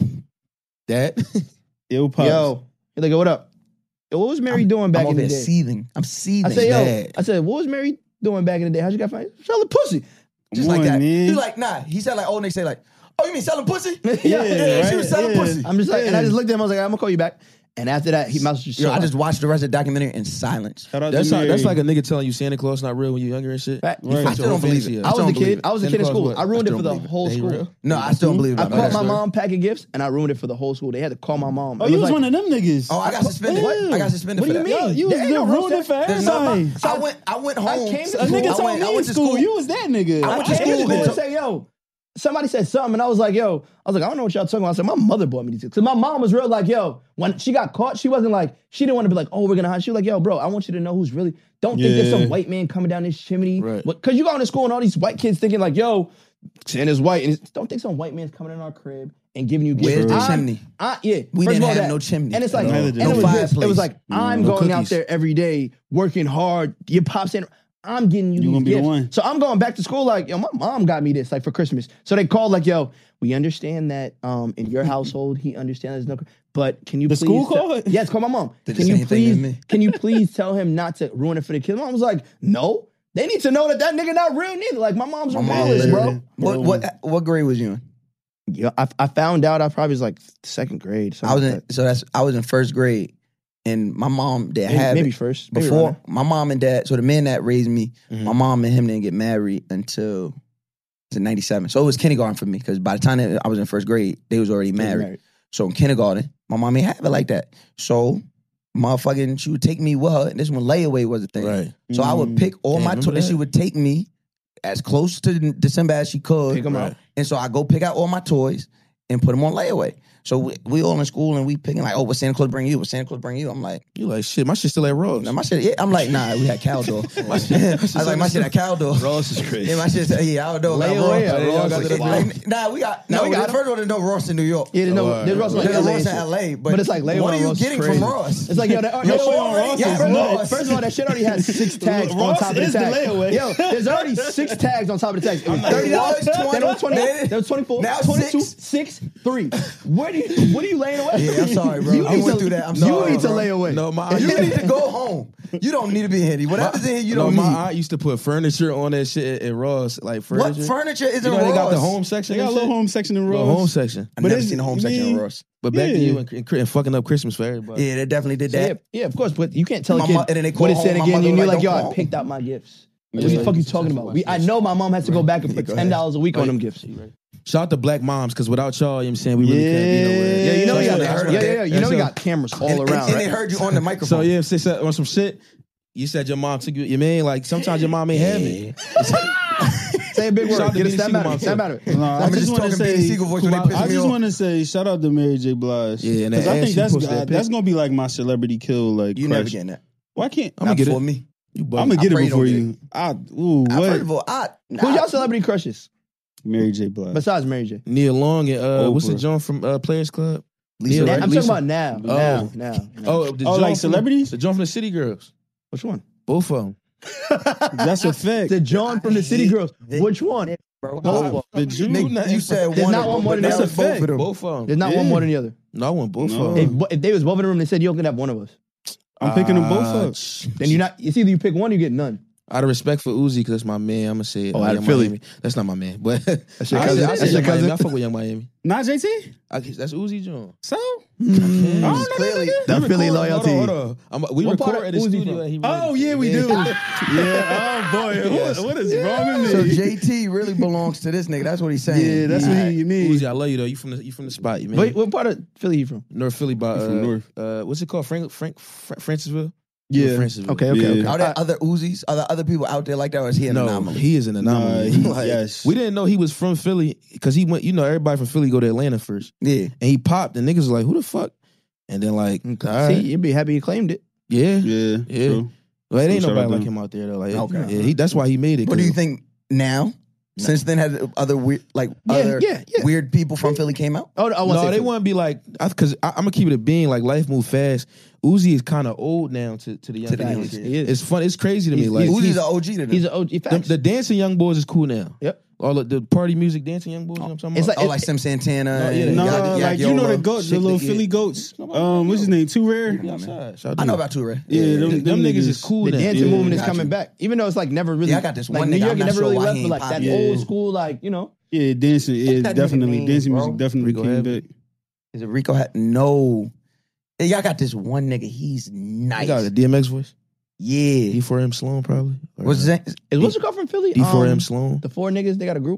That?
Yo, Pops.
yo, he like, what up? Yo, what was Mary doing back
I'm
in
over
the
there
day?
seething. I'm seething.
I said, yo,
bad.
I said, what was Mary doing back in the day? How'd you get fired? Selling pussy.
Just
Come
like
on,
that.
man.
He's like, nah. He said like old niggas say like, oh, you mean selling pussy?
Yeah,
she was selling
yeah.
pussy.
I'm just like, and I just looked at him. I was like, I'm gonna call you back. And after that, he Mouse was just
Yo,
so
I just watched the rest of the documentary in silence.
Shout out
That's
to Mary.
like a nigga telling you Santa Claus not real when you're younger and shit.
Fact.
You fucked
I
your
still
whole
don't believe
fantasy
it.
up.
I was a
don't believe
kid.
it.
I was a
Santa
kid in
Claus
school.
what?
I ruined
I
it for
still
the
don't believe it.
whole
That ain't
school.
real.
No, I still don't believe it.
I
about
caught
that
my
story.
mom packing gifts, and I ruined it for the whole school. They had to call my mom.
Oh,
It
you was
like,
one of them niggas.
Oh, I got suspended.
Ew.
I got suspended
What
for
do you
that.
mean?
You
There
was
ain't no
ruining
roasting.
it for
There's no-
everybody.
I went home.
came to
A nigga
school.
told me
I
in
went to
school,
school.
you was that nigga.
I went to
I came to
school.
school and say, yo, somebody said something, and I was like, yo, I don't know what y'all talking about. I said, my mother bought me these. Because my mom was real like, yo, when she got caught, she wasn't like, she didn't want to be like, oh, we're going to hide. She was like, yo, bro, I want you to know who's really, don't think there's some white man coming down this chimney.
Right.
Because you go into school and all these white kids thinking like, yo, Santa's white. And don't think some white man's coming in our crib and giving you gifts.
Where's the chimney?
Yeah.
We
first
didn't
of all,
have
that.
no chimney.
And it's like,
No.
and
No
it was this.
fireplace.
It was like, I'm
No
going out
cookies.
there every day, working hard. Your pop's saying, I'm getting you
You
these
gonna be the
gifts.
one.
So I'm going back to school like, yo, my mom got me this like for Christmas. So they called like, yo, we understand that in your household, he understands there's no, but can you
The
please
school called?
Yes, call my mom.
Did
Can
the
you
same thing to me.
please, can you please tell him not to ruin it for the kids? Mom was like, no. They need to know that nigga not real neither. Like my mom's
My
a
mom
realist,
literally-
bro.
What grade was you in?
Yeah, I found out I probably was like second grade.
I was
something
in
like that.
I was in first grade, and my mom didn't have
maybe
it.
first. Maybe
Before
around
my mom and dad, so the man that raised me, my mom and him didn't get married until in '97. So it was kindergarten for me because by the time that I was in first grade, they was already married. So in kindergarten, my mom ain't have it like that. So motherfucking, she would take me with her, and this when layaway was a thing.
Right.
So I would pick all my
remember
toys, and
that?
she would take me as close to December as she could.
Pick 'em out.
And so I go pick out all my toys, and put them on layaway. So we all in school and we picking like, oh, what Santa Claus bring you? What Santa Claus bring you? I'm like,
you like shit. My shit still at Ross.
My shit, yeah. I'm like, nah, we had Caldor. I was like, my shit at Caldor.
Ross is crazy.
Yeah, my shit, yeah, I don't know. Nah, we got first of all, there's no Ross in New York.
Yeah, there's Ross
in LA. But
it's like layaway.
What are you getting from Ross?
It's like, yo, first of all, that shit already has 6 tags on top of the tag. Yo, there's already 6 tags on top of the tag. It was $30. Then it was 20. Then it was 24.
Now
22. 6, 3. What are you laying away?
Yeah, I'm sorry, bro. I went through that. I'm sorry.
You need to lay away.
No,
you need to go home. You don't need to be handy. Whatever's in here, you don't need.
My aunt used to put furniture on that shit at Ross, like furniture.
What furniture is in
Ross?
Ross?
They got the home section.
They got a little home section in Ross.
Little home section.
I've never seen a home section in Ross.
But back to you and fucking up Christmas for everybody.
Yeah, they definitely did that.
Yeah, of course. But you can't tell a kid what it's saying again. You're like, yo, I picked out my gifts. What the fuck are you talking about? I know my mom has to go back and put $10 a week on them gifts.
Shout out to black moms, because without y'all, you know what I'm saying, we really can't be nowhere.
Yeah, you know we got we got cameras all around.
And they heard you on the microphone.
So yeah, if on some shit, you said your mom took your man, like sometimes your mom ain't have it.
Say a big word. Get a stand matter.
I'm just want to say,
I just want to say, shout out to Mary J. Blige.
Yeah,
because I think that's gonna be like my celebrity kill. Like
you never getting that.
Why can't
I'm gonna get it?
Me.
I'm gonna get it before you.
Who's y'all celebrity crushes?
Mary J. Blige.
Besides Mary J.
Nia Long and what's the joint from Players Club?
Lisa, I'm talking about now.
Oh,
like celebrities?
The joint from the City Girls.
Which one?
Both of them.
That's a fact.
The John from the City Girls. Which one?
You said one.
There's not one more than the other.
Both of them.
There's not one more than the other.
No, I want both of them.
If they was both in the room, they said you can have one of us.
I'm picking them both up.
Then you're not. It's either you pick one, or you get none.
Out of respect for Uzi, because that's my man, I'm gonna say it.
Out of Philly.
Miami. That's not my man, but
that's your cousin.
That's your cousin. I fuck with Young Miami.
Not JT?
That's Uzi John.
So?
Clearly.
That Philly loyalty.
Hold on. We record at the studio.
Yeah, we do. Yeah. Oh, boy. What is wrong with
So
me?
JT really belongs to this nigga. That's what he's saying.
Yeah, that's what he means.
Uzi, I love you, though. You from the spot, you man.
Wait, what part of Philly you from?
North Philly, by
from North.
What's it called? Francisville?
Yeah.
Francisville.
Okay.
Are there other Uzis? Are there other people out there like that, or is he an anomaly?
He is an anomaly.
Yes.
We didn't know he was from Philly because he went, everybody from Philly go to Atlanta first.
Yeah.
And he popped, and niggas was like, who the fuck? And then like, all right.
See, you'd be happy you claimed it.
Yeah.
True.
Well, it ain't
Shout
nobody
out
like
to
him out there though. Like,
Okay.
yeah, that's why he made it.
What do you think now? Since then, had other weird, weird people from Philly came out?
Oh,
no, they want to be like, because I'm gonna keep it a being. Like life move fast. Uzi is kind of old now to the young kids. It's fun. It's crazy to me. Like
Uzi's an OG to them.
He's an OG.
The dancing young boys is cool now.
Yep.
All the party music, dancing young boys. You know what I'm talking about?
It's like Sim Santana.
Like you know the goats, the little Philly goats. What's his name? Too Rare.
I know about Too Rare.
Yeah, them niggas is
cool.
The
now.
dancing movement is coming back, even though it's like never really.
Yeah, I got this one
New
nigga.
York
I'm not
never
sure
really
why
left
he
for like
ain't
that
popular.
old school, like
Yeah, dancing is
that nigga
definitely
name,
dancing
bro?
music definitely
Rico
came
Heaven.
back.
Is it Rico? No. Hey, y'all got this one nigga. He's nice.
You got a DMX voice.
Yeah.
D4M Sloan probably.
What's his name?
Is what's it called from Philly?
D4M Sloan.
The 4 niggas, they got a group.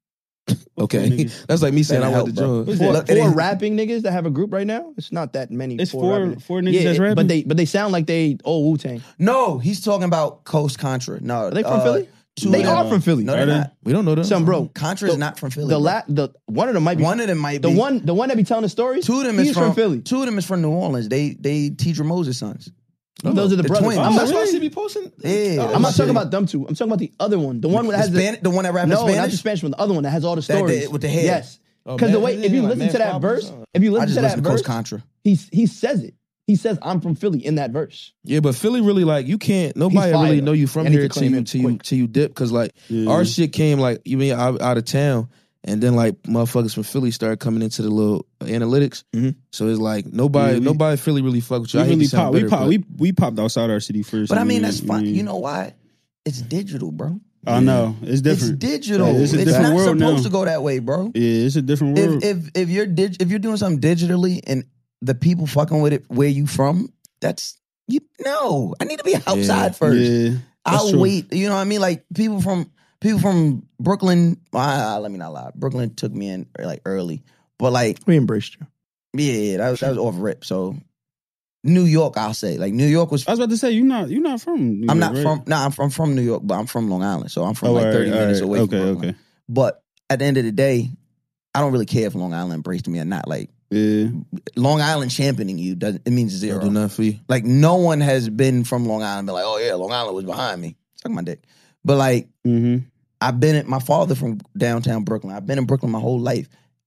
Okay, that's like me saying
Better
I want
help,
the
bro.
job.
Four rapping niggas that have a group right now. It's not that many.
It's four
rapping.
niggas that's rapping.
But they sound like they old Wu-Tang.
No, he's talking about Coast Contra. No,
Are they from Philly? They are from Philly.
No, they're not.
We don't know them.
Some bro.
Contra is not from Philly.
One of them might be.
One of them might be.
The one that be telling the stories.
Two of them
he's
is
from Philly.
Two of them is from New Orleans. They Tidra Moses' sons.
Those are the brothers.
twins.
That's
why I see me posting.
Yeah,
I'm not talking about them two. I'm talking about the other one. The one that has
the one that raps in Spanish?
not the Spanish one. The other one that has all the stories.
with the hair.
Yes. Because the way, if you listen to that verse,
I just listen to Coast Contra.
he says it. He says, I'm from Philly in that verse.
Yeah, but Philly really like you can't. Nobody really know you from here till you dip. Because like our shit came like you mean out of town, and then like motherfuckers from Philly started coming into the little analytics. So it's like nobody Philly really fuck with you.
We popped outside our city first.
But I mean that's fine. You know why? It's digital, bro.
I know it's different.
It's digital.
Yeah, it's a different world now.
It's not supposed to go that way, bro.
Yeah, it's a different world.
If you're doing something digitally and the people fucking with it where you from, that's no. I need to be outside first.
Yeah,
I'll wait. You know what I mean? Like people from Brooklyn. Let me not lie. Brooklyn took me in like early, but like
we embraced you.
Yeah, that was off rip. So New York, I'll say. Like New York was.
I was about to say you're not from New York.
I'm not
right?
from. Nah, I'm from New York, but I'm from Long Island, so I'm from 30 minutes away. From Brooklyn.
Okay.
But at the end of the day, I don't really care if Long Island embraced me or not. Like, Long Island championing you it means zero.
Don't do nothing for you.
Like, no one has been from Long Island and been like, oh yeah, Long Island was behind me. Suck my dick. But like, I've been my father from downtown Brooklyn. I've been in Brooklyn my whole life.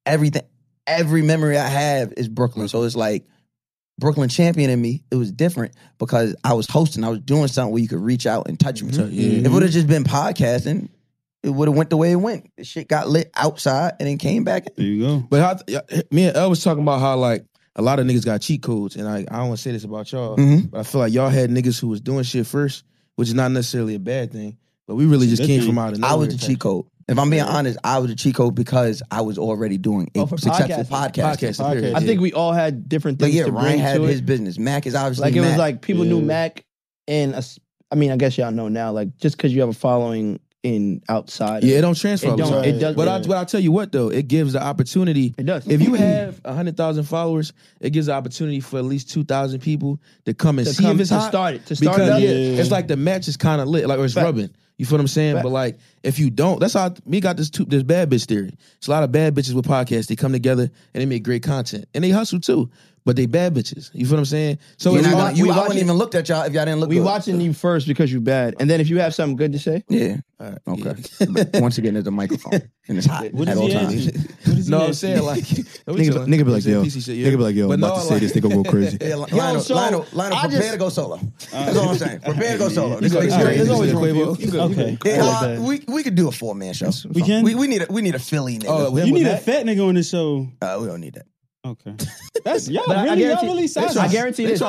Every memory I have is Brooklyn. So it's like Brooklyn championing me. It was different because I was hosting. I was doing something where you could reach out and touch me. If it would have just been podcasting, it would have went the way it went. The shit got lit outside and then came back.
There you go.
But me and El was talking about how like a lot of niggas got cheat codes, and I don't want to say this about y'all, but I feel like y'all had niggas who was doing shit first, which is not necessarily a bad thing. But we really just came from out of nowhere.
I was the cheat code. If I'm being honest, I was the cheat code because I was already doing a successful podcast.
I think we all had different things.
But yeah, Ryan had his business. Mac is obviously
like it was like people knew Mac, and I mean, I guess y'all know now. Like just because you have a following in outside,
it don't transfer.
It does.
But I tell you what though, it gives the opportunity.
It does.
If you have 100,000 followers, it gives the opportunity for at least 2,000 people to come and see if it's hot.
To start it up.
It's like the match is kind of lit, like or it's rubbing. You feel what I'm saying? But like, if you don't, that's how we got this bad bitch theory. It's a lot of bad bitches with podcasts. They come together and they make great content, and they hustle too. But they bad bitches. You feel what I'm saying? So
I wouldn't even looked at y'all if y'all didn't look.
We watching you first because you bad, and then if you have something good to say,
okay. But once again, there's a microphone and it's hot at all times.
No, I'm saying like
nigga be like yo, nigga be like yo, I'm about to say this, they gonna go crazy.
Lionel, prepare to go solo. That's all I'm saying. Prepare to go solo.
There's always Quavo.
Okay, we could do a 4-man show.
We can.
We need a Philly nigga.
You need a fat nigga on the show.
We don't need that.
Okay. That's y'all
But
really sizes.
I guarantee this.
Y'all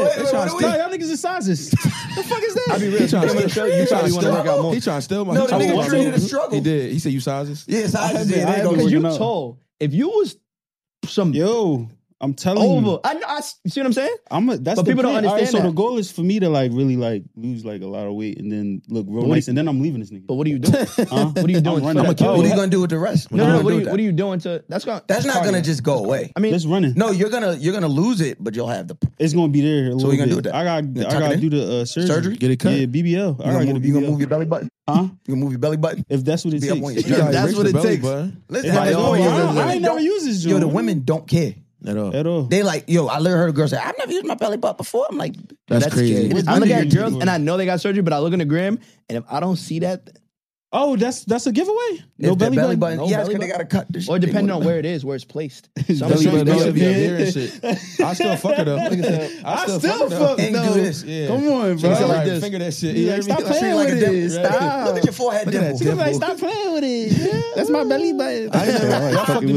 niggas is sizes. The fuck is that?
I'll be real. You trying to want to work out more.
He trying to steal my.
No, the nigga created a struggle.
He did. He said you sizes.
Yeah, sizes.
Because you told if you was some
I'm telling you.
I see what I'm saying?
That's
but
the
people don't
plan.
understand
So
that.
the goal is for me to like really like lose like a lot of weight and then look real nice, and then I'm leaving this nigga.
But what are you doing? What are you doing?
What are you gonna do with the rest?
No. What are you doing to? That's not
gonna just go away.
I mean,
just running.
No, you're gonna lose it, but you'll have the.
It's gonna be there.
So we gonna do that.
I gotta do the surgery.
Get it cut.
Yeah, BBL.
You gonna move your belly button?
Huh?
You gonna move your belly button?
If that's what it takes.
If that's what it takes. Listen,
I ain't never used this.
Yo, the women don't care.
At all.
They like, yo, I heard a girl say, I've never used my belly button before. I'm like,
that's crazy.
I look at girls and I know they got surgery, but I look in the gram and if I don't see that,
that's a giveaway. No belly button.
No because they gotta cut this.
Or depending on where it is, where it's placed.
Belly button be up there and shit. I still fuck it up.
I still fuck
it up.
do this.
Yeah.
Come on, bro.
Like this. Finger that shit.
Yeah, stop playing with it. Stop.
Look at your forehead dimple.
Like, stop playing with it. That's my belly button.
I fucked the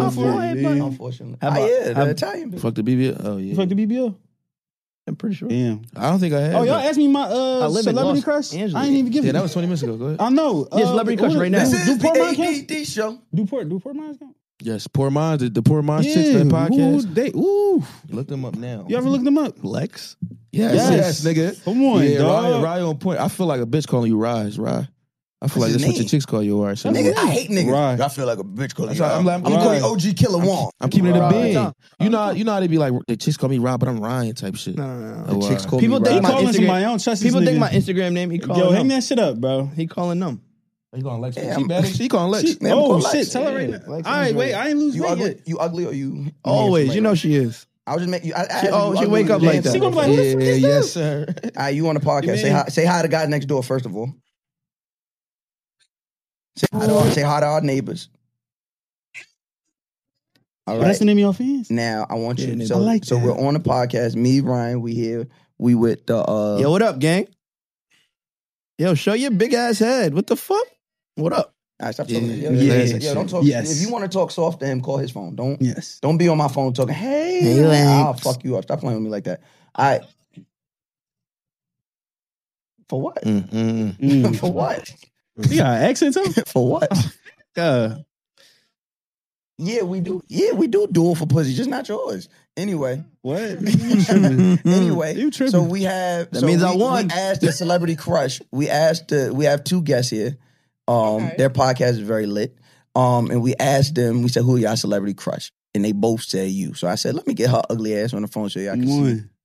BBL.
Unfortunately. The Italian bitch.
Fuck the BBL. Oh yeah.
You fucked the BBL?
I'm pretty sure.
Damn.
I don't think I had.
Oh, y'all asked me my celebrity crush?
Angela.
I ain't even give it.
Yeah, that was 20 minutes ago. Go ahead.
I know.
Yeah, celebrity crush right now.
This is
Do Poor
the
Minds count?
ADD show.
Do Poor Minds count?
Yes, Poor Minds, the Poor Minds chicks, that podcast.
Ooh.
Look them up now.
You ever look them up?
Lex? Yes, nigga.
Come on, dog.
Rye on point. I feel like a bitch calling you Rye. I feel like that's what your chicks call you.
Nigga, I hate niggas.
Right.
I feel like a bitch calling you.
I'm
gonna call you OG Killer Juan.
I'm keeping it a bean. You know how they be like, the chicks call me Rye, but I'm Ryan type shit.
No.
The
chicks call
people
me
think
Rye.
my Instagram. People think my
Instagram
Instagram name. He calling
Yo,
them.
hang that shit up, bro.
He calling them.
He calling Lex.
Yeah,
She calling Lex.
Oh shit! Tell her right now. All right, wait. I ain't lose weight yet.
You ugly or you?
Always. You know she is.
I'll just make you.
She wake up like that.
She gonna be like, who the fuck is
Yes,
this?
sir.
You on the podcast? Say hi to the guy next door first of all. Say hi to our neighbors. All right.
That's the name of your fans?
Now I want you.
I
So
like that.
we're on the podcast. Me, Ryan, we here. We with the.
Yo, what up, gang? Yo, show your big ass head. What the fuck? What up?
All right, stop talking.
Yeah.
Yo, don't talk.
Yes.
If you want to talk soft to him, call his phone. Don't be on my phone talking. Hey,
Lex.
I'll fuck you up. Stop playing with me like that. All right. For what? For what?
You got an accent too?
For what? Yeah, we do. Yeah, we do duel for pussy, just not yours. Anyway.
What?
Anyway.
You tripping.
So we have.
That means I won.
We asked the celebrity crush. We have 2 guests here. Their podcast is very lit. And we asked them, we said, who are y'all celebrity crush? And they both said you. So I said, let me get her ugly ass on the phone so y'all can see.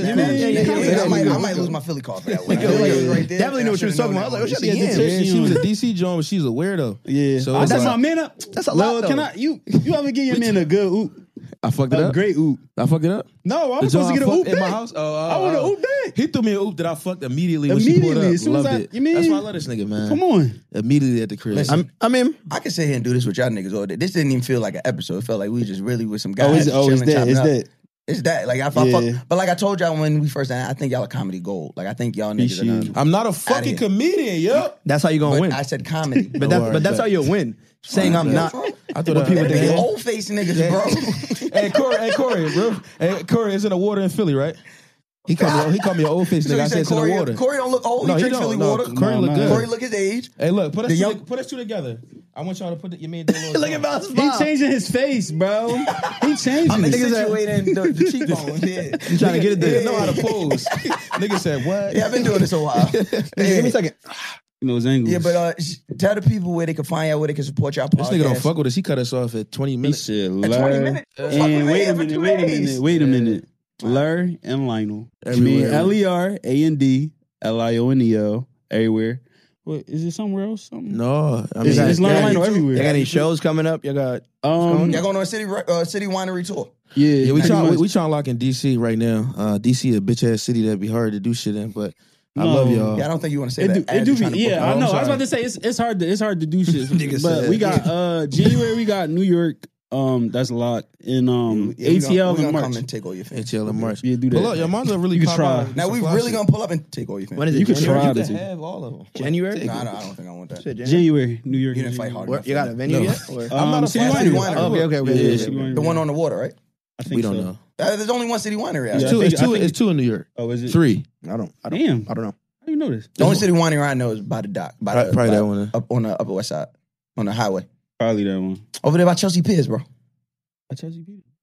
I might lose my Philly card for that one.
Definitely know what she was talking about. I was like, oh, she had the yams.
She was a DC joint, but she's a weirdo.
Yeah.
So
that's my man.
That's a lot, though.
Can you ever give your man a good oop?
I fucked it up.
Great oop.
I fucked it up.
No, I'm supposed to get an oop
in my
back.
house.
I want an oop back.
He threw me an oop that I fucked immediately when she pulled up.
As soon as
Loved it.
you mean?
That's why I love this nigga, man.
Come on.
Immediately at the crib.
Listen,
I mean,
I can sit here and do this with y'all niggas all day. This didn't even feel like an episode. It felt like we just really with some guys.
It's
chilling,
that.
chopping
It's
up.
that.
It's that. Like, I fuck, but like I told y'all when we first, I think y'all are comedy gold. Like, I think y'all niggas are done.
I'm not a fucking comedian, yo.
that's how you gonna win.
I said comedy.
But that's how you'll win. Saying I'm not.
I thought
What people
They
think.
old face niggas, bro.
Hey Corey, bro. Hey Corey, it's in the water in Philly, right? He called me an old face
So
nigga.
you
I said it's in the
Corey,
water.
Corey don't look old.
No,
he
he
drinks
don't.
Philly
No,
water.
Corey look good.
Corey look his age.
Hey, look, put
The
us two together. I want y'all to put your man down.
Look at Boss
He
Bob.
changing his face, bro. He changing
I'm
it.
accentuating the cheekbone. Yeah.
You trying to get it there?
Know how to pose. Nigga said what?
Yeah, I've been doing this a while.
Give me a second.
You know his angles.
Yeah, but tell the people where they can find y'all, where they can support y'all
This
podcast.
nigga don't fuck with us. He cut us off at 20
He
minutes.
said,
At 20 minutes?
And wait a
for 2 days.
minute. Lur and Lionel.
Everywhere.
LERANDLIONEL. Everywhere. What, is it somewhere else? Something?
No, I mean,
It's Lur and Lionel
You
everywhere.
got any shows coming up? You got
Y'all going on a city winery tour.
Yeah,
we
pretty
trying
much.
to lock in DC right now. DC a bitch ass city that'd be hard to do shit in, but I
No.
love y'all.
Yeah, I don't think you want to say
It
that.
do,
as
it do
you're trying
be,
to book
yeah, I
I'm
know. I was
sorry.
about to say it's hard to do shit.
Nigga
But
said.
we got January. We got New York. That's locked in ATL
we
in
gonna come
March.
and take all your fans.
ATL in March.
Yeah, do that.
Pull up, your mom's really
You can
pop
try.
out.
Now we
Some fly
really
shit.
gonna pull up and take all your fans.
When is it?
You can
January?
try
You
to
can
see.
have all of them.
January?
Nah, I don't think I want that.
Shit,
January, New York.
You didn't fight hard
Where,
enough.
you got a venue yet? Or?
I'm not a
City
fan.
Winery.
Oh, okay.
Yeah,
okay.
City Winery.
The one on the water, right?
I think
We don't
so.
know.
There's only one city winery.
Yeah,
Actually.
I think-
It's two in New York.
Oh, is it?
3.
I don't
Damn.
know.
How do you know this?
The only city winery I know is by the dock.
Probably that one.
Up on the Upper West Side. On the highway.
Probably that one.
Over there by Chelsea Piers, bro.
I tell you, Peter.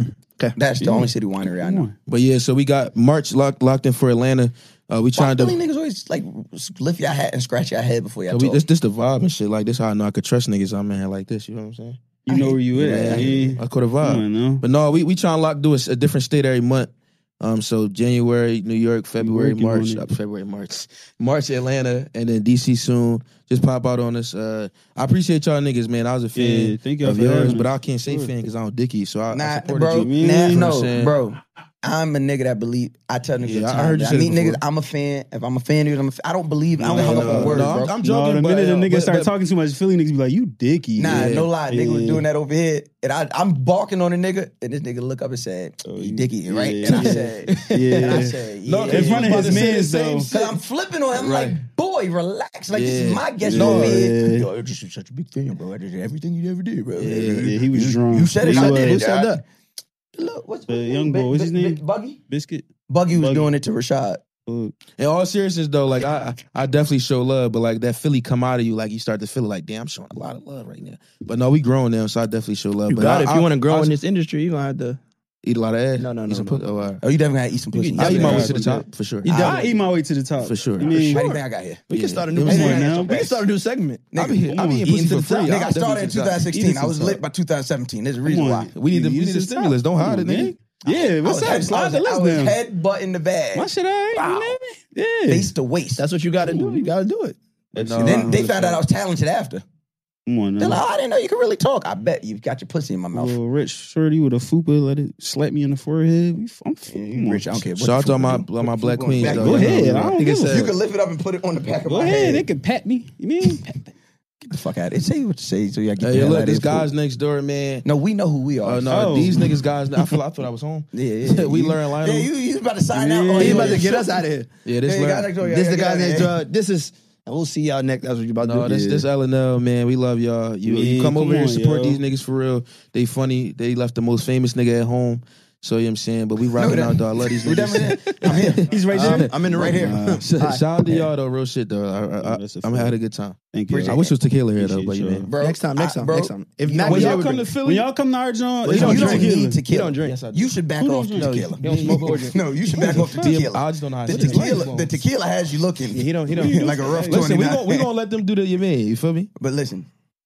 That's the only city winery I know.
But yeah, so we got March locked in for Atlanta. We trying
Philly
to.
niggas always like lift your hat and scratch your head before y'all
We,
talk.
this the vibe and shit. Like this, how I know I could trust niggas. I'm in here like this. You know what I'm saying?
You know where you at?
I could have vibe.
Come on, no.
But no, we trying to do a different state every month. So January, New York, February,
working
March, March, Atlanta, and then DC soon. Just pop out on us. I appreciate y'all niggas, man. I was a fan
Yeah, thank y'all
of
for
yours,
having
but
us.
I can't say fan because I don't dicky. So I
Nah,
supported
bro.
you.
Man,
Nah,
you know what I'm
no,
saying?
bro. I'm a nigga that believe. I tell niggas.
Yeah,
all the
I
time,
heard you
I
say
meet
that
niggas.
before.
I'm a fan. If I'm a fan, dude, I don't believe. I don't hang up on words,
no,
bro.
I'm
No,
joking.
the
but,
minute the niggas
but-
start
but-
talking too much, Philly niggas be like, "You dicky."
Nah,
Yeah.
no lie. Nigga was
Yeah.
doing that over here. And I'm barking on a nigga. And this nigga look up and said, he dicky, right?
yeah.
And I said,
Yeah.
and I said, yeah.
No,
in front of
was
his
about to say
mans
the
though.
same
Cause I'm flipping on him
Right.
like, boy, relax. Like, this
Yeah.
is my guest
Yeah.
on me.
Yeah.
Yo, this is such a big fan, bro. I did everything you ever did, bro.
Yeah, he was drunk.
You said it,
He
I
was.
did it.
Who said that?
Look, what's
The young boy, what's his name?
Buggy?
Biscuit.
Buggy was
Buggy.
doing it to Rashad.
Fuck.
In all seriousness, though, like I definitely show love, but like that Philly come out of you, like you start to feel like, damn, I'm showing a lot of love right now. But no, we growing now, so I definitely show love.
You
but
got it. If you want to grow
I
in this industry, you're going to have to.
eat a lot of ass.
No.
Eat some pussy. Oh, all right.
Oh, you definitely gotta eat some pussy.
I eat my way to the
Yeah.
top for sure.
I eat my way to the top
For sure.
I mean,
How do you think I got here?
We can start a new
Come
on
segment.
now.
We can start a new segment.
I be
come
eating
on.
pussy for free.
Nigga, I
I'll
started in
definitely
2016.
Eat
I was
some
lit
top.
by 2017. There's a
come
reason
on.
why.
We need
You
the
use the
stimulus.
top.
Don't hide
Come
it,
on,
nigga.
man. Yeah, what's up? Slide the
I
list
was
down.
head butt in the bag.
My shit, all right.
Wow.
You know me? Yeah.
Face to waist.
That's what you got to do. You got to do it.
No,
Then they found out I was talented after.
Come on,
They're
now.
like, oh, I didn't know you could really talk. I bet you got your pussy in my mouth.
Little rich shorty with a fupa, let it slap me in the forehead. I'm
You rich, I don't care. What
Shout out
the
to
fuck
all my
do.
black queens.
Back-
though.
Go
You know,
ahead. I
I
don't
think
give
it's
a
You
fuck.
can lift it up and put it on the back of
Go
my
ahead.
head.
They can pat me. You mean?
Get the fuck out of it. Say what you say so y'all get
Hey,
the hell
look,
out
this
of here.
guy's next door, man.
No, we know who we are.
Oh no,
Oh.
these niggas guys. I thought I was home.
Yeah.
We
You-
learn Lionel.
Yeah, you about to sign out.
Yeah.
on
He
your-
about to get us out of here.
Yeah, this
Yeah, you
learn-
got next door.
This is the guy
Yeah,
next
yeah.
door. This is. We'll see y'all next. That's what you about to
No,
do.
this LNL, man. We love y'all. You
Yeah,
come over
come
here and
on,
support
yo.
these niggas for real. They funny. They left the most famous nigga at home. So you know what I'm saying? But we rocking
that-
out, though. I love these
We definitely
niggas.
did. I'm here.
He's right there.
I'm in the
Right
room.
here.
Shout out to y'all, though. Real shit, though.
That's a
I'm
fact.
had a good time.
Thank you.
I wish it was tequila here, though.
Appreciate
But you
y'all.
know.
Bro,
Next time.
bro,
Next time. If
you
Mac
know,
was
When
here,
y'all
we
come
bring-
to Philly,
When y'all come to our joint,
You
it's
don't,
on
you don't
tequila.
need tequila.
He don't drink.
Yes, I do.
You should back
Who
off
don't
the
drink?
tequila.
He don't smoke or drink.
No, you should back off the tequila.
I just don't know how
The
to drink.
tequila has you looking
Yeah, he don't.
like a rough
Listen,
29.
we gonna let them do the you mean. You feel me?
But listen,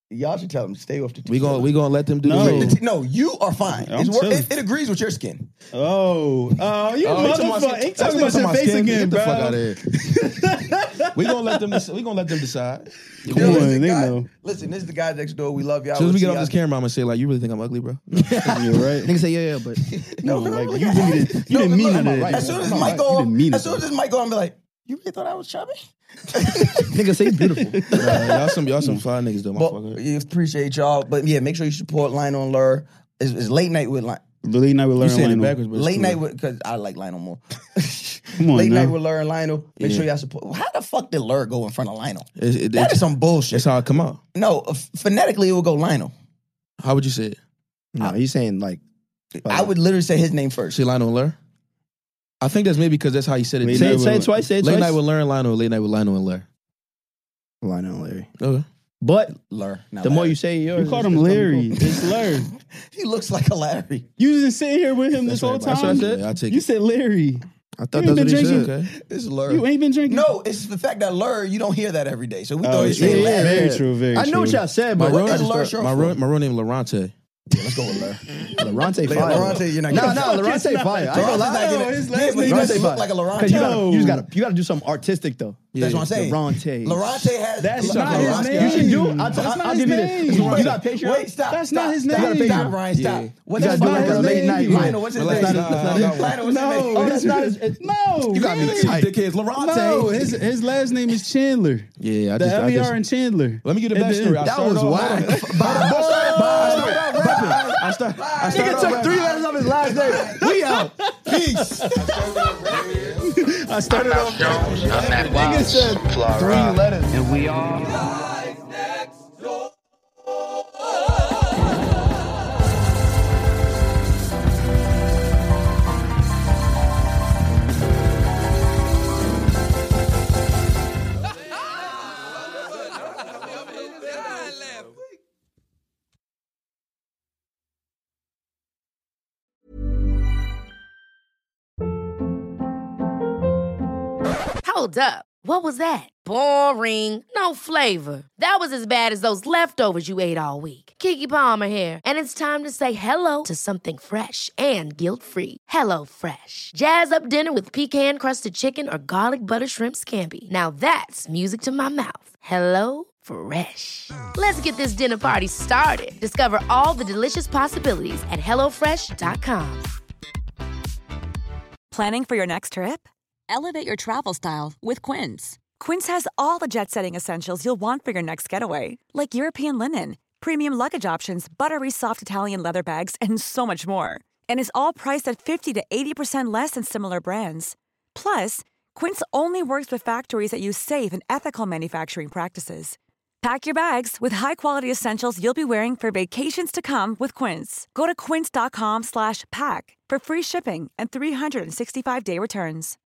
Y'all should tell them to stay off the
We gonna let them do
No, you are fine. It agrees with your skin.
You motherfucker. Ain't talking about your face again, bro.
Get the fuck out of here. We gonna let them decide.
Come on, they know.
Listen, this is the guy next door. We love y'all.
As soon as we get off this camera, I'm gonna say, like, you really think I'm ugly, bro?
You're right.
Nigga say, yeah, but
no, like you didn't mean none of that.
As soon as this mic go, I'm be like, you really thought I was chubby?
Nigga say beautiful.
Y'all some fine niggas though, motherfucker.
We appreciate y'all, but yeah, make sure you support Lionel and Lur. It's late night with Lionel.
Late night with Lur and Lionel.
Backwards, but
late night with, because I like Lionel more.
Come on,
late
now.
night with Lur and Lionel. Make sure y'all support. How the fuck did Lur go in front of Lionel? That is some bullshit.
That's how it come out.
No, phonetically it would go Lionel.
How would you say it?
No, he's saying like.
I would literally say his name first.
Say Lionel and Lur? I think that's maybe because that's how you said it.
Say it twice.
Late night with Lur and Lionel. Late night with Lionel and Lur.
Lionel and Larry.
Okay.
But
Lur.
The more you say yours,
you called him Larry. It's Lur.
He looks like a Larry.
You just sitting here with him this whole time.
That's what I said. I'll take
You
it.
said Larry.
I thought that's what he said.
Okay.
It's Lur.
You ain't been drinking?
No, it's the fact that Lur, you don't hear that every day. So we thought he said
yeah,
Larry.
very true, very
I
true.
know what y'all said, but
My
what
real,
does Lur
my real name Laurente.
Yeah, let's go with Lur.
Laurente fire.
Laurente, you're not
No,
getting
Laurente fire. I ain't gonna lie.
his last name doesn't look like a Laurente.
Because you gotta do something artistic though.
That's what I'm saying.
Laurente.
Laurente has.
That's not his name.
You should do.
That's
I'll
not
give
his
you
name.
this. You got Patreon?
Wait, stop.
That's
stop,
not his
stop,
name.
Stop, Brian, stop.
Yeah.
What's
You
his
gotta do
name?
like a late night.
Lionel, what's his name?
That's
Lionel, what's his name?
No,
that's not his.
no.
You got me tight.
Dickheads. Laurente.
No, his last name is Chandler.
Yeah,
The LER and Chandler.
Let me get the backstory.
That was wild. Nigga took 3 letters of his last name. We out. Peace.
I started off.
Jones, I'm Nat Watts from Florida.
3 letters.
And we are.
Hold up. What was that? Boring. No flavor. That was as bad as those leftovers you ate all week. Keke Palmer here, and it's time to say hello to something fresh and guilt-free. Hello Fresh. Jazz up dinner with pecan-crusted chicken or garlic butter shrimp scampi. Now that's music to my mouth. Hello Fresh. Let's get this dinner party started. Discover all the delicious possibilities at hellofresh.com.
Planning for your next trip?
Elevate your travel style with Quince.
Quince has all the jet-setting essentials you'll want for your next getaway, like European linen, premium luggage options, buttery soft Italian leather bags, and so much more. And is all priced at 50 to 80% less than similar brands. Plus, Quince only works with factories that use safe and ethical manufacturing practices. Pack your bags with high-quality essentials you'll be wearing for vacations to come with Quince. Go to quince.com/pack for free shipping and 365-day returns.